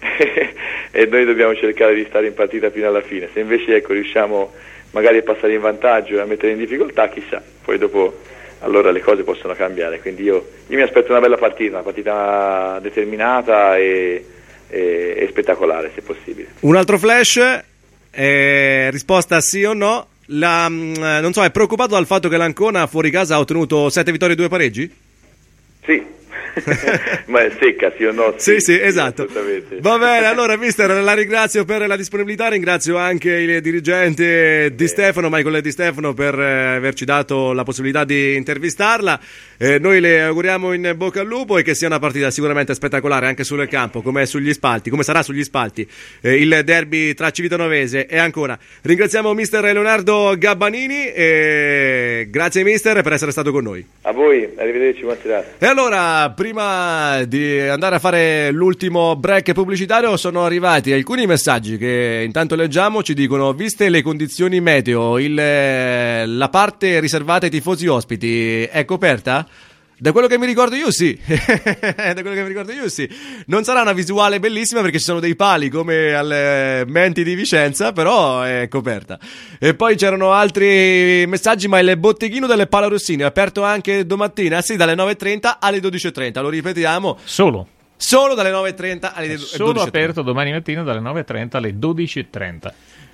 e noi dobbiamo cercare di stare in partita fino alla fine. Se invece riusciamo magari a passare in vantaggio e a mettere in difficoltà, chissà, poi dopo allora le cose possono cambiare. Quindi io mi aspetto una partita determinata e spettacolare, se possibile. Un altro flash, risposta sì o no. Non so, è preoccupato dal fatto che l'Ancona fuori casa ha ottenuto 7 vittorie e 2 pareggi? Sì. Ma è secca, sì o no? Sì, esatto. Va bene, allora mister, la ringrazio per la disponibilità, ringrazio anche il dirigente Di Stefano, Michael Di Stefano, per averci dato la possibilità di intervistarla. Noi le auguriamo in bocca al lupo e che sia una partita sicuramente spettacolare anche sul campo, come sugli spalti, come sarà sugli spalti il derby tra Civitanovese e Ancona. Ringraziamo mister Leonardo Gabbanini e grazie mister per essere stato con noi. A voi, arrivederci, buona serata. E allora, prima di andare a fare l'ultimo break pubblicitario, sono arrivati alcuni messaggi che intanto leggiamo. Ci dicono: viste le condizioni meteo, la parte riservata ai tifosi ospiti è coperta? Da quello che mi ricordo io sì. Non sarà una visuale bellissima perché ci sono dei pali come alle Menti di Vicenza, però è coperta. E poi c'erano altri messaggi: ma il botteghino delle Palarossini è aperto anche domattina? Sì, dalle 9.30 alle 12.30. Lo ripetiamo. Solo dalle 9.30 alle 12.30. Solo aperto domani mattina dalle 9.30 alle 12.30.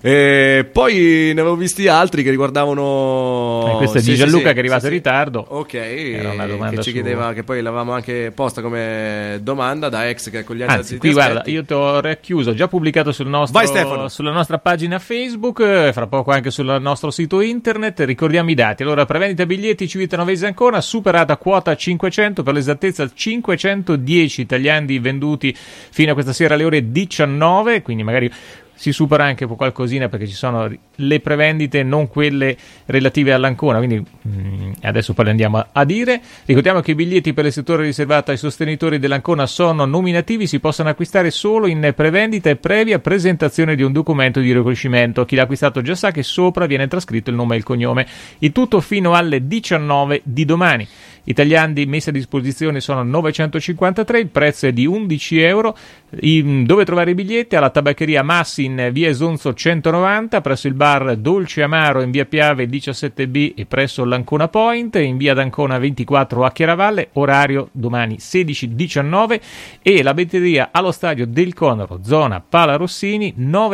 Poi ne avevo visti altri che riguardavano questo è di Gianluca che è arrivato in ritardo. Ok, era una domanda che ci chiedeva, che poi l'avevamo anche posta come domanda da ex che accogliente. Anzi, qui guarda, io ti ho racchiuso, già pubblicato sulla nostra pagina Facebook, fra poco anche sul nostro sito internet. Ricordiamo i dati. Allora, prevendita biglietti Civitanovese Ancona, superata quota 500, per l'esattezza 510 italiani venduti fino a questa sera alle ore 19, quindi magari si supera anche qualcosina perché ci sono le prevendite, non quelle relative all'Ancona, quindi adesso poi le andiamo a dire. Ricordiamo che i biglietti per il settore riservato ai sostenitori dell'Ancona sono nominativi, si possono acquistare solo in prevendita e previa presentazione di un documento di riconoscimento. Chi l'ha acquistato già sa che sopra viene trascritto il nome e il cognome. Il tutto fino alle 19 di domani. Italiani messi a disposizione sono 953, il prezzo è di 11 euro. Dove trovare i biglietti? Alla tabaccheria Massi in via Esonzo 190, presso il bar Dolce Amaro in via Piave 17B e presso l'Ancona Point, in via d'Ancona 24 a Chiaravalle, orario domani 16-19, e la biglietteria allo stadio del Conaro, zona Palarossini,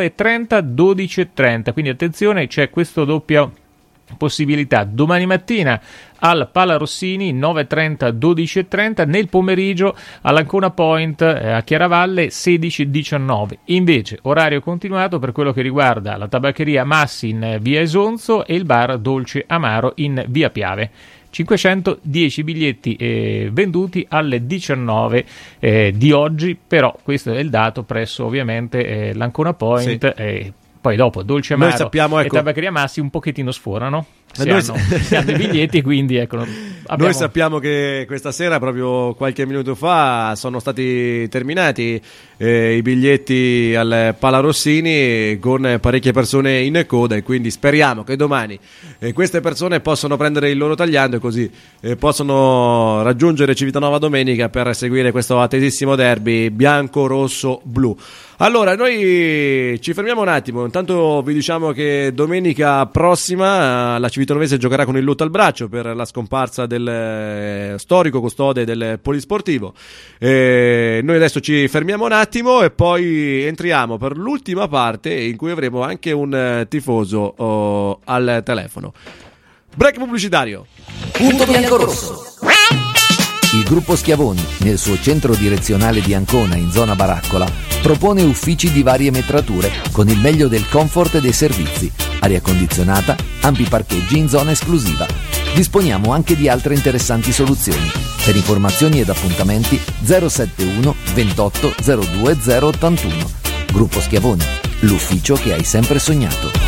9.30-12.30, quindi attenzione, c'è questo doppio possibilità domani mattina al Palarossini 9.30-12.30, nel pomeriggio all'Ancona Point a Chiaravalle 16-19. Invece orario continuato per quello che riguarda la tabaccheria Massi in via Esonzo e il bar Dolce Amaro in via Piave. 510 biglietti venduti alle 19 di oggi, però questo è il dato presso ovviamente l'Ancona Point. Sì. Poi dopo dolce amaro e tabaccheria Massi un pochettino sforano. Si hanno i biglietti, quindi ecco. Noi sappiamo che questa sera, proprio qualche minuto fa, sono stati terminati i biglietti al Palarossini con parecchie persone in coda, e quindi speriamo che domani queste persone possano prendere il loro tagliando e così possono raggiungere Civitanova domenica per seguire questo attesissimo derby bianco-rosso-blu. Allora, noi ci fermiamo un attimo, intanto vi diciamo che domenica prossima la Civitanovese giocherà con il lutto al braccio per la scomparsa del storico custode del polisportivo. Noi adesso ci fermiamo un attimo e poi entriamo per l'ultima parte in cui avremo anche un tifoso al telefono. Break pubblicitario. Punto bianco-rosso. Il gruppo Schiavoni, nel suo centro direzionale di Ancona in zona Baraccola, propone uffici di varie metrature con il meglio del comfort e dei servizi, aria condizionata, ampi parcheggi in zona esclusiva. Disponiamo anche di altre interessanti soluzioni. Per informazioni ed appuntamenti 071 28 02 081. Gruppo Schiavoni, l'ufficio che hai sempre sognato.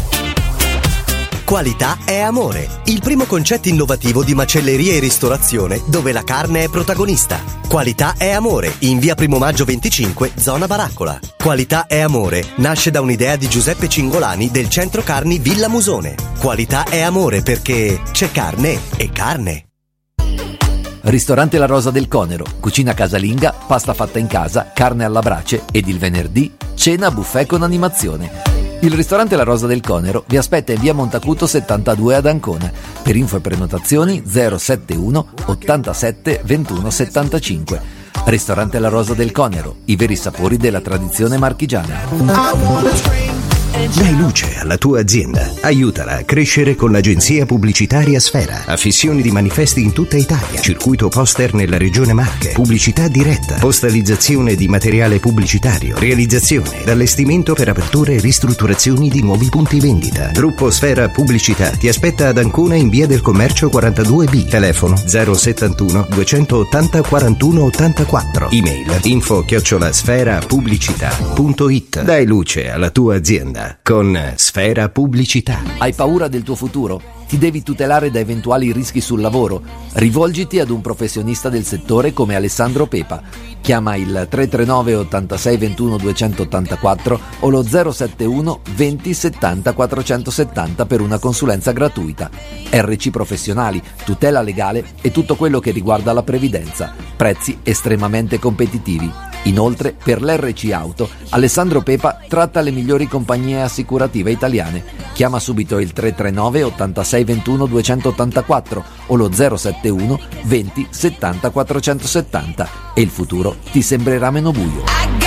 Qualità è amore, il primo concetto innovativo di macelleria e ristorazione dove la carne è protagonista. Qualità è amore, in via Primo Maggio 25, zona Baraccola. Qualità è amore nasce da un'idea di Giuseppe Cingolani del centro carni Villa Musone. Qualità è amore perché c'è carne e carne. Ristorante La Rosa del Conero, cucina casalinga, pasta fatta in casa, carne alla brace ed il venerdì cena buffet con animazione. Il ristorante La Rosa del Conero vi aspetta in via Montacuto 72 ad Ancona. Per info e prenotazioni 071 87 21 75. Ristorante La Rosa del Conero, i veri sapori della tradizione marchigiana. Dai luce alla tua azienda. Aiutala a crescere con l'agenzia pubblicitaria Sfera. Affissioni di manifesti in tutta Italia. Circuito poster nella regione Marche. Pubblicità diretta. Postalizzazione di materiale pubblicitario. Realizzazione ed allestimento per aperture e ristrutturazioni di nuovi punti vendita. Gruppo Sfera Pubblicità ti aspetta ad Ancona in via del Commercio 42B. Telefono 071 280 41 84. Email info@sferapubblicità.it. Dai luce alla tua azienda con Sfera Pubblicità. Hai paura del tuo futuro? Ti devi tutelare da eventuali rischi sul lavoro? Rivolgiti ad un professionista del settore come Alessandro Pepa. Chiama il 339 86 21 284 o lo 071 20 70 470 per una consulenza gratuita. RC professionali, tutela legale e tutto quello che riguarda la previdenza. Prezzi estremamente competitivi. Inoltre, per l'RC Auto, Alessandro Pepa tratta le migliori compagnie assicurative italiane. Chiama subito il 339 86 21 284 o lo 071 20 70 470 e il futuro ti sembrerà meno buio.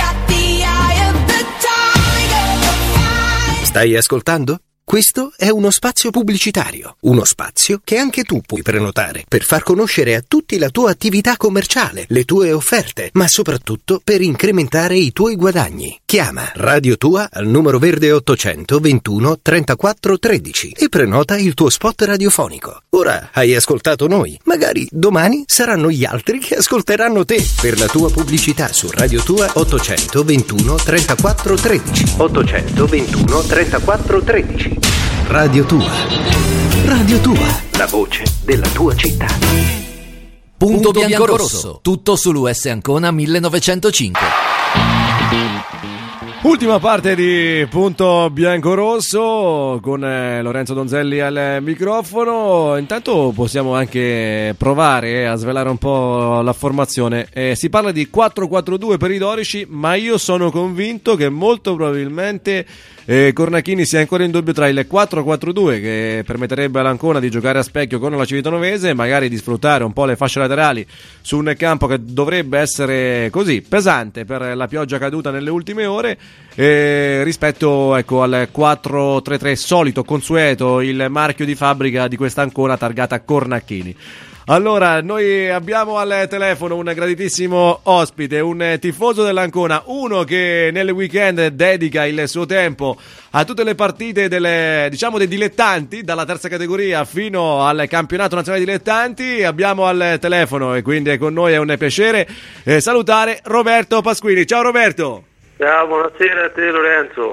Stai ascoltando? Questo è uno spazio pubblicitario, uno spazio che anche tu puoi prenotare per far conoscere a tutti la tua attività commerciale, le tue offerte, ma soprattutto per incrementare i tuoi guadagni. Chiama Radio Tua al numero verde 800 21 34 13 e prenota il tuo spot radiofonico. Ora hai ascoltato noi, magari domani saranno gli altri che ascolteranno te. Per la tua pubblicità su Radio Tua 800 21 34 13. 800 21 34 13. Radio Tua. Radio Tua. La voce della tua città. Punto bianco-rosso. Tutto sull'US Ancona 1905. Ultima parte di Punto Bianco-Rosso con Lorenzo Donzelli al microfono. Intanto possiamo anche provare a svelare un po' la formazione. Si parla di 4-4-2 per i dorici, ma io sono convinto che molto probabilmente Cornacchini sia ancora in dubbio tra il 4-4-2 che permetterebbe all'Ancona di giocare a specchio con la Civitanovese e magari di sfruttare un po' le fasce laterali su un campo che dovrebbe essere così pesante per la pioggia caduta nelle ultime ore, rispetto al 4-3-3 solito, consueto, il marchio di fabbrica di questa Ancona targata Cornacchini. Allora, noi abbiamo al telefono un graditissimo ospite, un tifoso dell'Ancona, uno che nel weekend dedica il suo tempo a tutte le partite dei dilettanti, dalla terza categoria fino al campionato nazionale dilettanti. Abbiamo al telefono, e quindi con noi è un piacere salutare Roberto Pasquini. Ciao Roberto! Ciao, buonasera a te Lorenzo.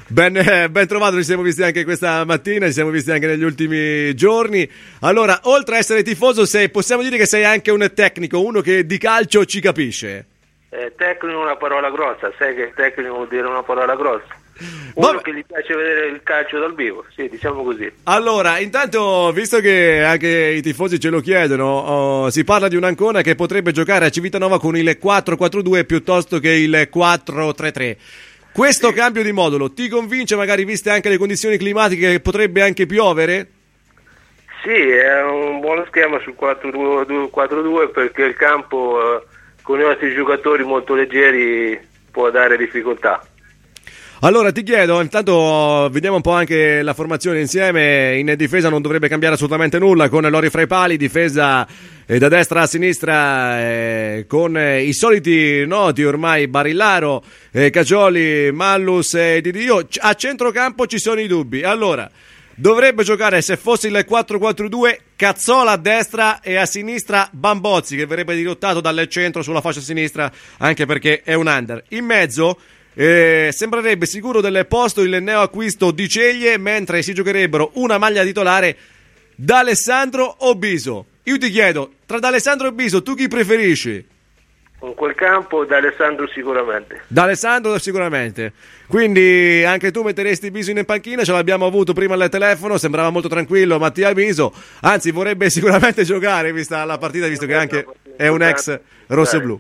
Ben trovato, ci siamo visti anche questa mattina, ci siamo visti anche negli ultimi giorni. Allora, oltre a essere tifoso, possiamo dire che sei anche un tecnico, uno che di calcio ci capisce. Tecnico è una parola grossa, sai che tecnico vuol dire una parola grossa. Uno che gli piace vedere il calcio dal vivo, sì, diciamo così. Allora, intanto, visto che anche i tifosi ce lo chiedono, si parla di un Ancona che potrebbe giocare a Civitanova con il 4-4-2 piuttosto che il 4-3-3. Questo cambio di modulo ti convince, magari viste anche le condizioni climatiche, che potrebbe anche piovere? Sì, è un buono schema sul 4-2 perché il campo con i nostri giocatori molto leggeri può dare difficoltà. Allora ti chiedo, intanto vediamo un po' anche la formazione insieme. In difesa non dovrebbe cambiare assolutamente nulla, con Lori fra i pali, difesa da destra a sinistra con i soliti noti ormai Barillaro, Cagioli, Mallus e Didio. A centrocampo ci sono i dubbi. Allora, dovrebbe giocare, se fosse il 4-4-2, Cazzola a destra e a sinistra Bambozzi, che verrebbe dirottato dal centro sulla fascia sinistra, anche perché è un under. In mezzo sembrerebbe sicuro del posto il neoacquisto di Ceglie, mentre si giocherebbero una maglia titolare D'Alessandro o Biso. Io ti chiedo, tra D'Alessandro e Biso tu chi preferisci? In quel campo D'Alessandro sicuramente. D'Alessandro sicuramente. Quindi anche tu metteresti Biso in panchina? Ce l'abbiamo avuto prima al telefono, sembrava molto tranquillo Mattia Biso, anzi vorrebbe sicuramente giocare vista la partita, visto che anche è un ex rossoblu.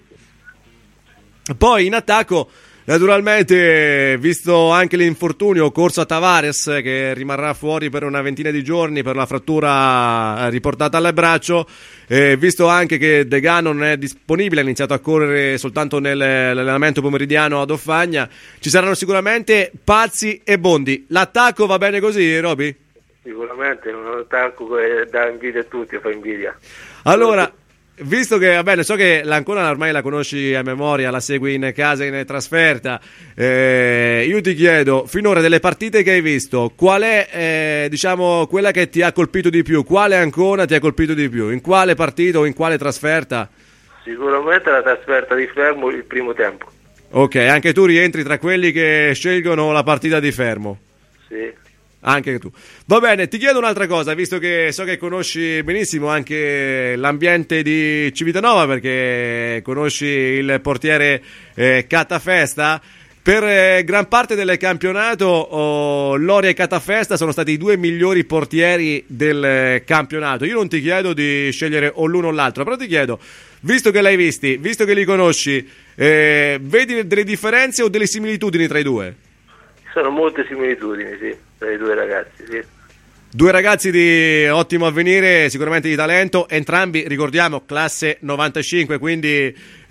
Poi in attacco, naturalmente, visto anche l'infortunio corso a Tavares, che rimarrà fuori per una ventina di giorni per la frattura riportata al braccio, visto anche che De Gano non è disponibile, ha iniziato a correre soltanto nell'allenamento pomeridiano ad Offagna, ci saranno sicuramente Pazzi e Bondi. L'attacco va bene così, Roby? Sicuramente, un attacco che dà invidia a tutti, fa invidia. Allora, visto che, va bene, so che l'Ancona ormai la conosci a memoria, la segui in casa e in trasferta, io ti chiedo, finora delle partite che hai visto, qual è, diciamo, quella che ti ha colpito di più? Quale Ancona ti ha colpito di più? In quale partita o in quale trasferta? Sicuramente la trasferta di Fermo il primo tempo. Ok, anche tu rientri tra quelli che scelgono la partita di Fermo? Sì. Anche tu. Va bene, ti chiedo un'altra cosa, visto che so che conosci benissimo anche l'ambiente di Civitanova, perché conosci il portiere Catafesta. Per gran parte del campionato Loria e Catafesta sono stati i due migliori portieri del campionato. Io non ti chiedo di scegliere o l'uno o l'altro, però ti chiedo, visto che l'hai visti, visto che li conosci, vedi delle differenze o delle similitudini tra i due? Sono molte similitudini, sì, tra i due ragazzi, sì. Due ragazzi di ottimo avvenire, sicuramente di talento, entrambi, ricordiamo, classe 95, quindi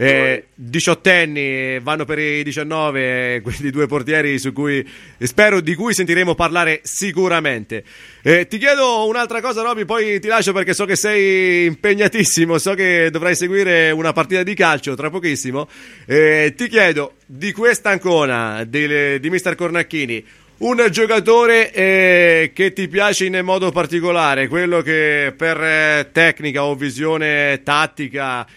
18enni, vanno per i 19, quindi due portieri di cui sentiremo parlare sicuramente. Ti chiedo un'altra cosa, Roby, poi ti lascio perché so che sei impegnatissimo, so che dovrai seguire una partita di calcio tra pochissimo. Ti chiedo, di questa Ancona, di Mister Cornacchini, un giocatore che ti piace in modo particolare, quello che per tecnica o visione tattica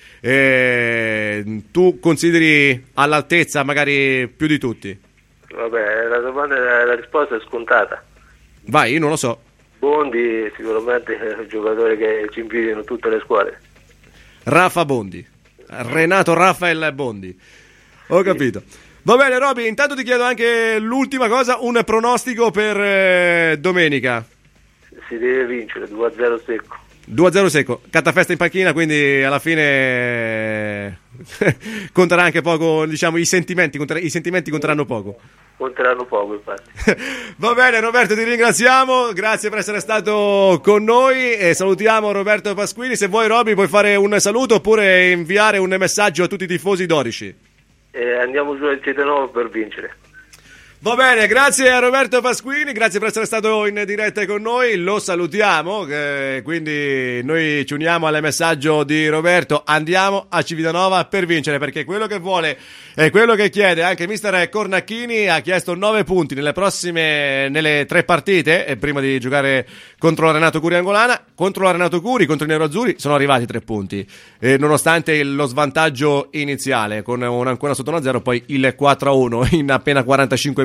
tu consideri all'altezza magari più di tutti? Vabbè, la risposta è scontata. Vai, io non lo so. Bondi sicuramente è un giocatore che ci invidiano tutte le squadre. Rafa Bondi, Renato Raffaele Bondi, ho capito. Va bene, Roby, intanto ti chiedo anche l'ultima cosa, un pronostico per domenica. Si deve vincere, 2-0 secco. 2-0 secco, Catafesta in panchina, quindi alla fine conterà anche poco, diciamo, i sentimenti conteranno poco. Conteranno poco, infatti. Va bene, Roberto, ti ringraziamo, grazie per essere stato con noi e salutiamo Roberto Pasquini. Se vuoi, Roby, puoi fare un saluto oppure inviare un messaggio a tutti i tifosi dorici. Andiamo su al Civitanova per vincere. Va bene, grazie a Roberto Pasquini, grazie per essere stato in diretta con noi, lo salutiamo, quindi noi ci uniamo al messaggio di Roberto, andiamo a Civitanova per vincere, perché quello che vuole e quello che chiede anche mister Cornacchini. Ha chiesto 9 punti nelle 3 partite prima di giocare contro la Renato Curi Angolana. Contro la Renato Curi, contro i neroazzurri sono arrivati 3 punti, nonostante lo svantaggio iniziale con un ancora sotto 1-0, poi il 4-1 in appena 45 minuti.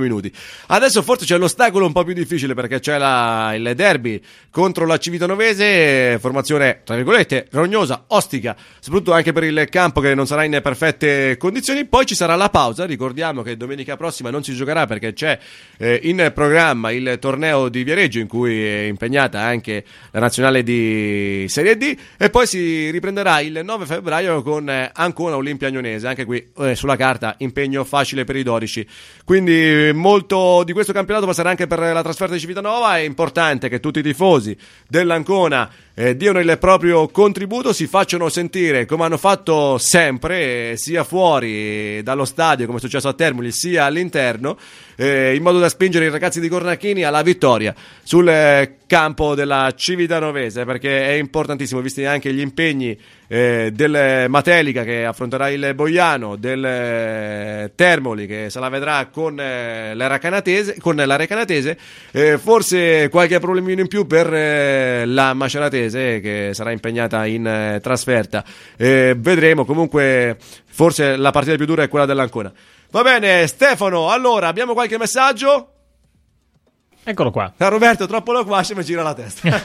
minuti. Adesso forse c'è l'ostacolo un po' più difficile, perché c'è il derby contro la Civitanovese, formazione tra virgolette rognosa, ostica, soprattutto anche per il campo che non sarà in perfette condizioni. Poi ci sarà la pausa, ricordiamo che domenica prossima non si giocherà perché c'è in programma il torneo di Viareggio, in cui è impegnata anche la nazionale di Serie D, e poi si riprenderà il 9 febbraio con Ancona Olimpia Agnonese, anche qui sulla carta impegno facile per i dorici. Quindi molto di questo campionato passerà anche per la trasferta di Civitanova. È importante che tutti i tifosi dell'Ancona diano il proprio contributo, si facciano sentire come hanno fatto sempre, sia fuori dallo stadio come è successo a Termoli, sia all'interno, in modo da spingere i ragazzi di Cornacchini alla vittoria sul campo della Civitanovese, perché è importantissimo, visti anche gli impegni del Matelica che affronterà il Boiano, del Termoli che se la vedrà con la Recanatese, forse qualche problemino in più per la Maceratese che sarà impegnata in trasferta. Vedremo, comunque forse la partita più dura è quella dell'Ancona. Va bene Stefano, allora abbiamo qualche messaggio? Eccolo qua. Roberto, troppo loquace, mi gira la testa.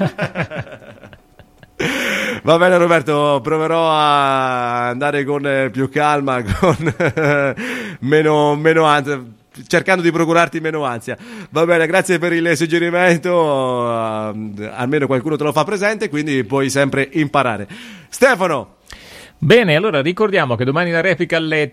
Va bene Roberto, proverò a andare con più calma, con meno ansia, cercando di procurarti meno ansia. Va bene, grazie per il suggerimento, almeno qualcuno te lo fa presente, quindi puoi sempre imparare. Stefano. Bene, allora ricordiamo che domani la replica alle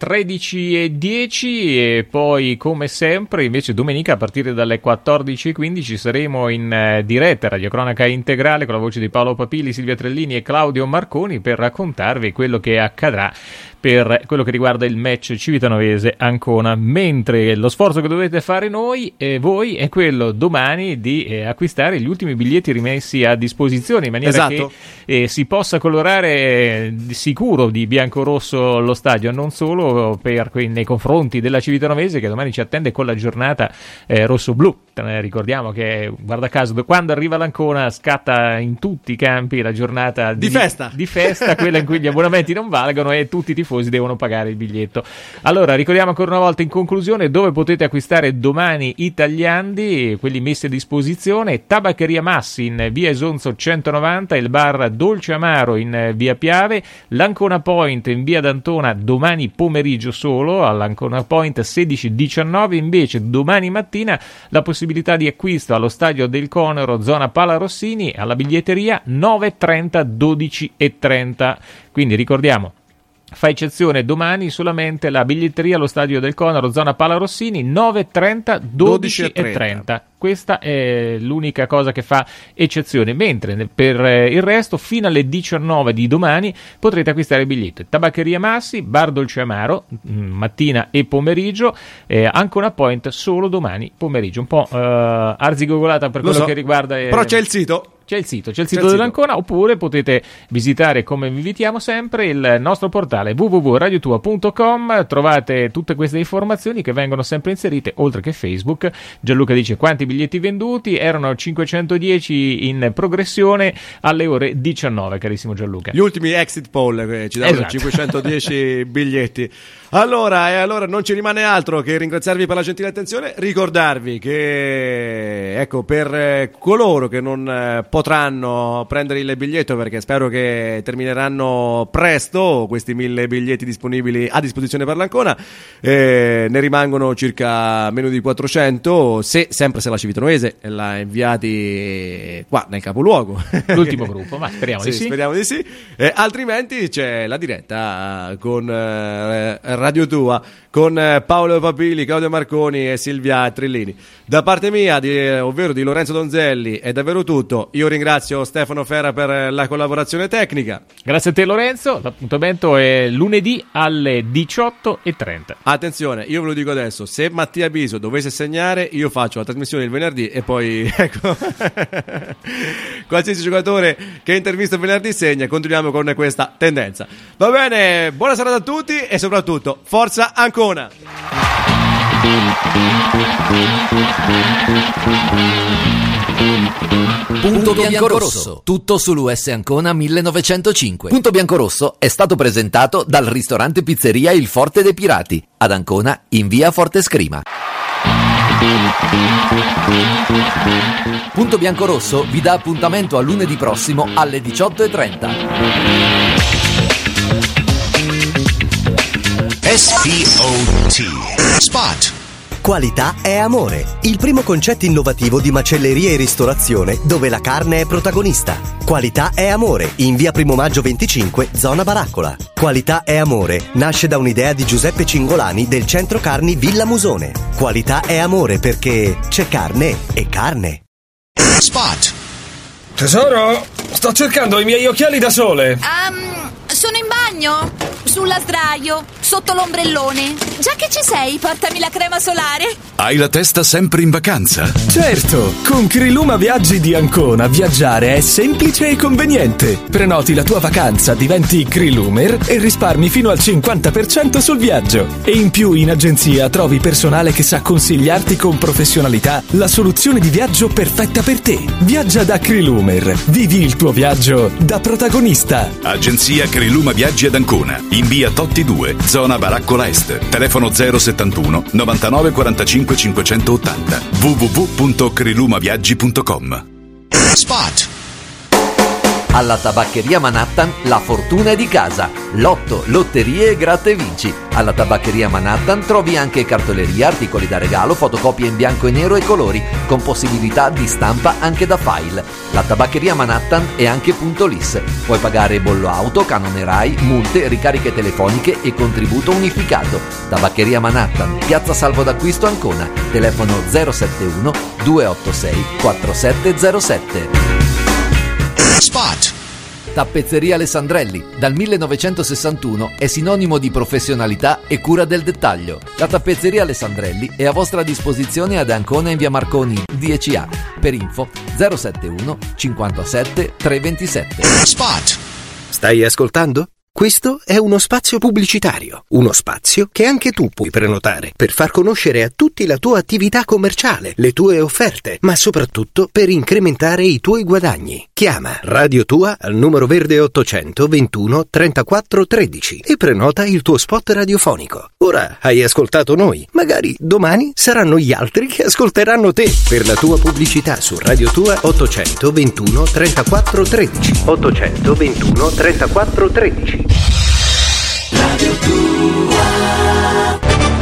13:10 e poi come sempre invece domenica a partire dalle 14:15 saremo in diretta radiocronaca integrale con la voce di Paolo Papilli, Silvia Trellini e Claudio Marconi per raccontarvi quello che accadrà per quello che riguarda il match Civitanovese-Ancona, mentre lo sforzo che dovete fare voi è quello domani di acquistare gli ultimi biglietti rimessi a disposizione in maniera che si possa colorare di sicuro di bianco-rosso lo stadio, non solo nei confronti della Civitanovese che domani ci attende con la giornata rosso-blu. Ricordiamo che, guarda caso, quando arriva l'Ancona scatta in tutti i campi la giornata di festa, quella in cui gli abbonamenti non valgono e tutti i tifosi devono pagare il biglietto. Allora ricordiamo ancora una volta in conclusione dove potete acquistare domani i tagliandi, quelli messi a disposizione: Tabaccheria Massi in via Esonzo 190, il bar Dolce Amaro in via Piave, l'Ancona Point in via D'Antona domani pomeriggio solo, all'Ancona Point 16:19, invece domani mattina la possibilità di acquisto allo stadio del Conero zona Pala Rossini alla biglietteria 9:30 12:30. Quindi ricordiamo, fa eccezione domani solamente la biglietteria allo stadio del Conero zona Pala Rossini 9:30 12:30. Questa è l'unica cosa che fa eccezione, mentre per il resto fino alle 19 di domani potrete acquistare il biglietto. Tabaccheria Massi, bar Dolce Amaro mattina e pomeriggio, Ancona Point solo domani pomeriggio. Un po' arzigogolata per quello che riguarda però c'è il sito. C'è il sito dell'Ancona, oppure potete visitare, come vi invitiamo sempre, il nostro portale www.radiotua.com. Trovate tutte queste informazioni che vengono sempre inserite, oltre che Facebook. Gianluca dice: quanti biglietti venduti? Erano 510 in progressione alle ore 19, carissimo Gianluca. Gli ultimi exit poll ci davano 510 biglietti. Allora non ci rimane altro che ringraziarvi per la gentile attenzione, ricordarvi che ecco, per coloro che non potranno prendere il biglietto, perché spero che termineranno presto questi 1000 biglietti disponibili a disposizione per l'Ancona, ne rimangono circa meno di 400 sempre se la Civitanovese l'ha inviati qua nel capoluogo, l'ultimo gruppo, ma speriamo di sì. Altrimenti c'è la diretta con Radio Tua, con Paolo Papilli, Claudio Marconi e Silvia Trellini. Da parte mia, ovvero di Lorenzo Donzelli, è davvero tutto. Io ringrazio Stefano Ferra per la collaborazione tecnica. Grazie a te Lorenzo, l'appuntamento è lunedì alle 18:30. Attenzione, io ve lo dico adesso, se Mattia Biso dovesse segnare, io faccio la trasmissione il venerdì e poi ecco qualsiasi giocatore che intervista il venerdì segna. Continuiamo con questa tendenza. Va bene, buona serata a tutti e soprattutto forza Ancona. Punto Biancorosso, tutto sull'US Ancona 1905. Punto Biancorosso è stato presentato dal ristorante pizzeria Il Forte dei Pirati ad Ancona in via Forte Scrima. Punto Biancorosso vi dà appuntamento a lunedì prossimo alle 18:30. SPOT Spot. Qualità è amore, il primo concetto innovativo di macelleria e ristorazione dove la carne è protagonista. Qualità è amore, in via Primo Maggio 25, zona Baraccola. Qualità è amore nasce da un'idea di Giuseppe Cingolani del centro carni Villa Musone. Qualità è amore perché c'è carne e carne. Spot. Tesoro, sto cercando i miei occhiali da sole. Sono in bagno? Sulla sdraio, sotto l'ombrellone. Già che ci sei, portami la crema solare. Hai la testa sempre in vacanza? Certo, con Criluma Viaggi di Ancona viaggiare è semplice e conveniente. Prenoti la tua vacanza, diventi Crilumer e risparmi fino al 50% sul viaggio. E in più in agenzia trovi personale che sa consigliarti con professionalità la soluzione di viaggio perfetta per te. Viaggia da Crilumer, vivi il tuo viaggio da protagonista. Agenzia Criluma Viaggi ad Ancona, in via Totti 2, zona Baraccola Est. Telefono 071 99 45 580. www.crilumaviaggi.com. Spot. Alla Tabaccheria Manhattan la fortuna è di casa. Lotto, lotterie e gratta e vinci. Alla Tabaccheria Manhattan trovi anche cartoleria, articoli da regalo, fotocopie in bianco e nero e colori, con possibilità di stampa anche da file. La Tabaccheria Manhattan è anche punto LIS. Puoi pagare bollo auto, canone Rai, multe, ricariche telefoniche e contributo unificato. Tabaccheria Manhattan, Piazza Salvo d'Acquisto Ancona. Telefono 071 286 4707. Spot. Tappezzeria Alessandrelli, dal 1961 è sinonimo di professionalità e cura del dettaglio. La Tappezzeria Alessandrelli è a vostra disposizione ad Ancona in via Marconi 10A. Per info 071 57 327. Spot. Stai ascoltando? Questo è uno spazio pubblicitario, uno spazio che anche tu puoi prenotare per far conoscere a tutti la tua attività commerciale, le tue offerte, ma soprattutto per incrementare i tuoi guadagni. Chiama Radio Tua al numero verde 800 21 34 13 e prenota il tuo spot radiofonico. Ora hai ascoltato noi, magari domani saranno gli altri che ascolteranno te. Per la tua pubblicità su Radio Tua 800 21 34 13. 800 21 34 13. Radio Tua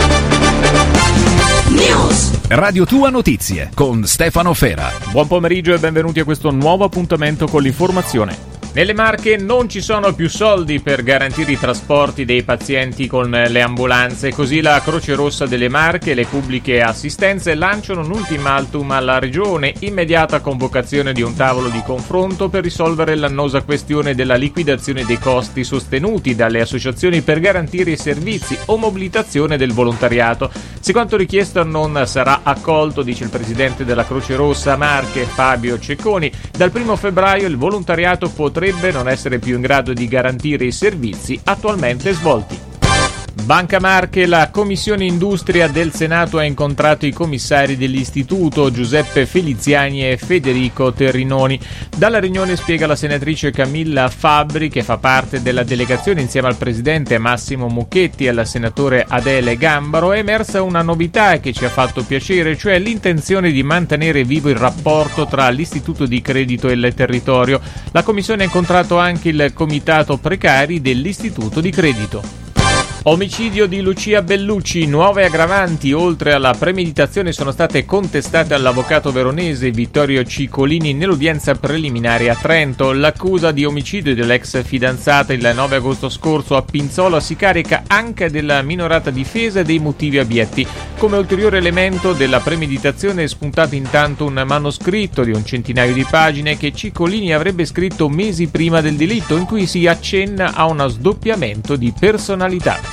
News. Radio Tua Notizie con Stefano Fera. Buon pomeriggio e benvenuti a questo nuovo appuntamento con l'informazione. Nelle Marche non ci sono più soldi per garantire i trasporti dei pazienti con le ambulanze, così la Croce Rossa delle Marche e le pubbliche assistenze lanciano un ultimatum alla Regione, immediata convocazione di un tavolo di confronto per risolvere l'annosa questione della liquidazione dei costi sostenuti dalle associazioni per garantire i servizi o mobilitazione del volontariato. Se quanto richiesto non sarà accolto, dice il presidente della Croce Rossa Marche, Fabio Cecconi, dal 1 febbraio il volontariato potrebbe non essere più in grado di garantire i servizi attualmente svolti. Banca Marche, la Commissione Industria del Senato ha incontrato i commissari dell'istituto Giuseppe Feliziani e Federico Terrinoni. Dalla riunione, spiega la senatrice Camilla Fabbri, che fa parte della delegazione insieme al presidente Massimo Mucchetti e al senatore Adele Gambaro, è emersa una novità che ci ha fatto piacere, cioè l'intenzione di mantenere vivo il rapporto tra l'istituto di credito e il territorio. La commissione ha incontrato anche il comitato precari dell'istituto di credito. Omicidio di Lucia Bellucci, nuove aggravanti oltre alla premeditazione sono state contestate all'avvocato veronese Vittorio Ciccolini nell'udienza preliminare a Trento. L'accusa di omicidio dell'ex fidanzata il 9 agosto scorso a Pinzolo si carica anche della minorata difesa e dei motivi abietti. Come ulteriore elemento della premeditazione è spuntato intanto un manoscritto di un centinaio di pagine che Ciccolini avrebbe scritto mesi prima del delitto, in cui si accenna a uno sdoppiamento di personalità.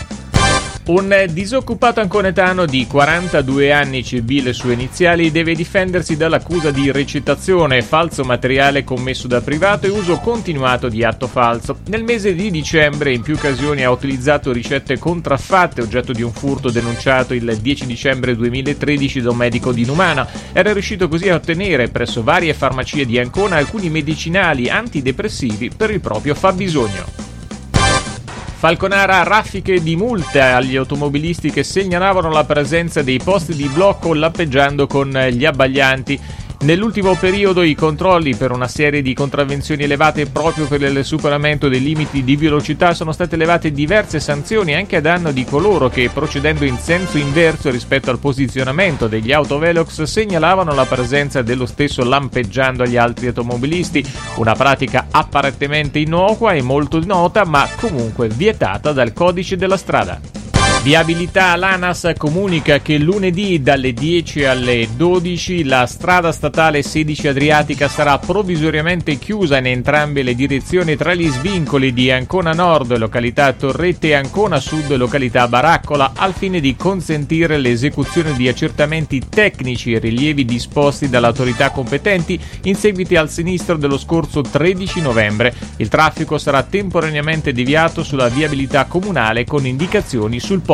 Un disoccupato anconetano di 42 anni, CB le sue iniziali, deve difendersi dall'accusa di recitazione, falso materiale commesso da privato e uso continuato di atto falso. Nel mese di dicembre in più occasioni ha utilizzato ricette contraffatte, oggetto di un furto denunciato il 10 dicembre 2013 da un medico di Numana. Era riuscito così a ottenere presso varie farmacie di Ancona alcuni medicinali antidepressivi per il proprio fabbisogno. Falconara, raffiche di multe agli automobilisti che segnalavano la presenza dei posti di blocco lampeggiando con gli abbaglianti. Nell'ultimo periodo i controlli per una serie di contravvenzioni elevate proprio per il superamento dei limiti di velocità sono state elevate diverse sanzioni anche a danno di coloro che, procedendo in senso inverso rispetto al posizionamento degli autovelox, segnalavano la presenza dello stesso lampeggiando agli altri automobilisti, una pratica apparentemente innocua e molto nota ma comunque vietata dal codice della strada. Viabilità. L'ANAS comunica che lunedì dalle 10 alle 12 la strada statale 16 Adriatica sarà provvisoriamente chiusa in entrambe le direzioni tra gli svincoli di Ancona Nord, località Torrette, e Ancona Sud, località Baraccola, al fine di consentire l'esecuzione di accertamenti tecnici e rilievi disposti dalle autorità competenti in seguito al sinistro dello scorso 13 novembre. Il traffico sarà temporaneamente deviato sulla viabilità comunale con indicazioni sul posto.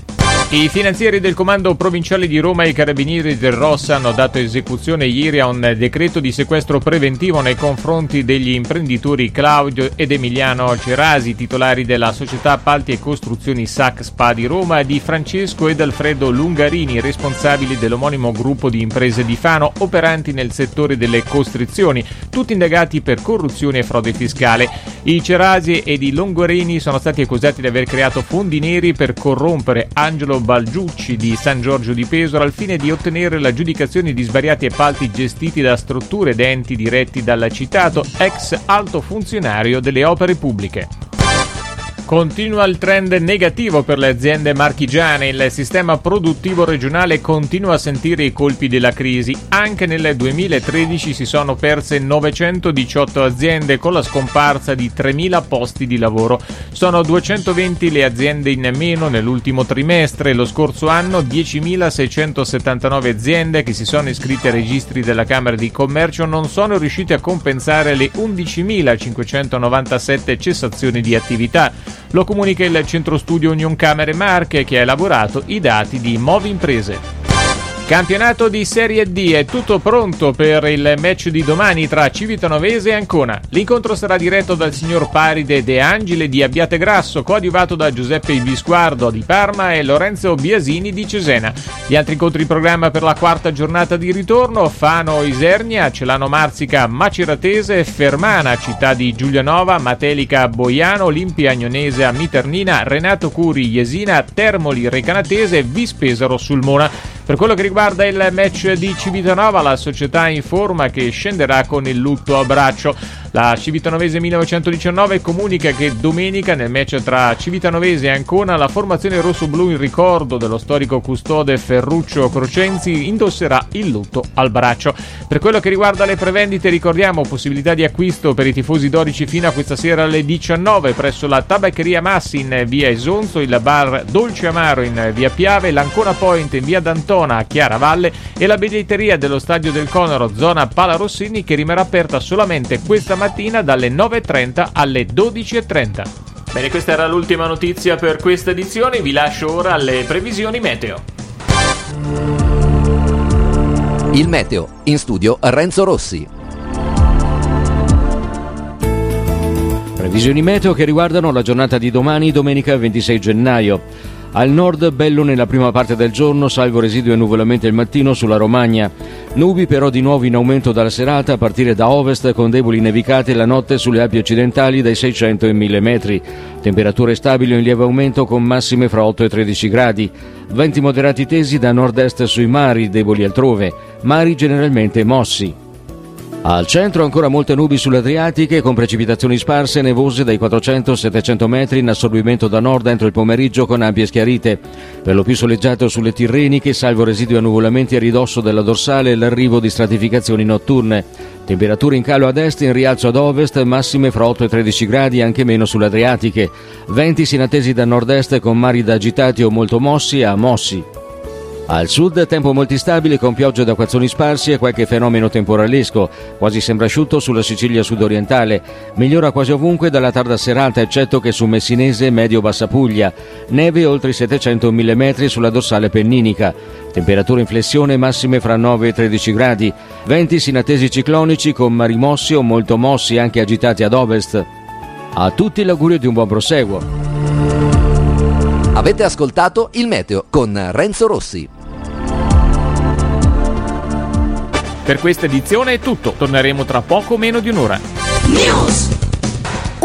I finanzieri del Comando Provinciale di Roma e i Carabinieri del Ross hanno dato esecuzione ieri a un decreto di sequestro preventivo nei confronti degli imprenditori Claudio ed Emiliano Cerasi, titolari della società Appalti e Costruzioni SAC SPA di Roma, e di Francesco ed Alfredo Lungarini, responsabili dell'omonimo gruppo di imprese di Fano operanti nel settore delle costruzioni, tutti indagati per corruzione e frode fiscale. I Cerasi ed i Lungarini sono stati accusati di aver creato fondi neri per corrompere Angelo Balgiucci di San Giorgio di Pesaro al fine di ottenere l'aggiudicazione di svariati appalti gestiti da strutture ed enti diretti dal citato ex alto funzionario delle opere pubbliche. Continua il trend negativo per le aziende marchigiane. Il sistema produttivo regionale continua a sentire i colpi della crisi. Anche nel 2013 si sono perse 918 aziende con la scomparsa di 3.000 posti di lavoro. Sono 220 le aziende in meno nell'ultimo trimestre. Lo scorso anno 10.679 aziende che si sono iscritte ai registri della Camera di Commercio non sono riuscite a compensare le 11.597 cessazioni di attività. Lo comunica il centro studio Union Camere Marche, che ha elaborato i dati di Movi Imprese. Campionato di Serie D, è tutto pronto per il match di domani tra Civitanovese e Ancona. L'incontro sarà diretto dal signor Paride De Angele di Abbiategrasso, coadiuvato da Giuseppe Visguardo di Parma e Lorenzo Biasini di Cesena. Gli altri incontri in programma per la quarta giornata di ritorno: Fano Isernia, Celano Marsica Maceratese, Fermana Città di Giulianova, Matelica Boiano, Olimpia Agnonese a Miternina, Renato Curi Jesina, Termoli Recanatese e Vispesaro Sulmona. Per quello che riguarda il match di Civitanova, la società informa che scenderà con il lutto a braccio. La Civitanovese 1919 comunica che domenica nel match tra Civitanovese e Ancona la formazione rossoblu in ricordo dello storico custode Ferruccio Crocenzi indosserà il lutto al braccio. Per quello che riguarda le prevendite, ricordiamo possibilità di acquisto per i tifosi dorici fino a questa sera alle 19 presso la Tabaccheria Massi in via Esonzo, il bar Dolce Amaro in via Piave, l'Ancona Point in via D'Antona a Chiaravalle e la biglietteria dello Stadio del Conero zona Pala Rossini, che rimarrà aperta solamente questa mattina dalle 9.30 alle 12.30. Bene, questa era l'ultima notizia per questa edizione. Vi lascio ora alle previsioni meteo. Il meteo, in studio Renzo Rossi. Previsioni meteo che riguardano la giornata di domani, domenica 26 gennaio. Al nord bello nella prima parte del giorno, salvo residui e nuvolamenti al mattino sulla Romagna. Nubi però di nuovo in aumento dalla serata a partire da ovest, con deboli nevicate la notte sulle Alpi occidentali dai 600 ai 1000 metri. Temperature stabili o in lieve aumento con massime fra 8 e 13 gradi. Venti moderati tesi da nord-est sui mari, deboli altrove. Mari generalmente mossi. Al centro ancora molte nubi sulle Adriatiche con precipitazioni sparse e nevose dai 400-700 metri in assorbimento da nord entro il pomeriggio con ampie schiarite. Per lo più soleggiato sulle Tirreniche, salvo residui a nuvolamenti a ridosso della dorsale e l'arrivo di stratificazioni notturne. Temperature in calo ad est e in rialzo ad ovest, massime fra 8 e 13 gradi, anche meno sulle Adriatiche. Venti inattesi da nord-est con mari da agitati o molto mossi a mossi. Al sud tempo molto instabile con piogge ed acquazzoni sparsi e qualche fenomeno temporalesco, quasi sembra asciutto sulla Sicilia sudorientale. Migliora quasi ovunque dalla tarda serata, eccetto che su Messinese e medio-bassa Puglia. Neve oltre i 700 mm sulla dorsale penninica. Temperature in flessione massime fra 9 e 13 gradi. Venti inattesi ciclonici con mari mossi o molto mossi, anche agitati ad ovest. A tutti l'augurio di un buon proseguo. Avete ascoltato il meteo con Renzo Rossi. Per questa edizione è tutto, torneremo tra poco meno di un'ora. News.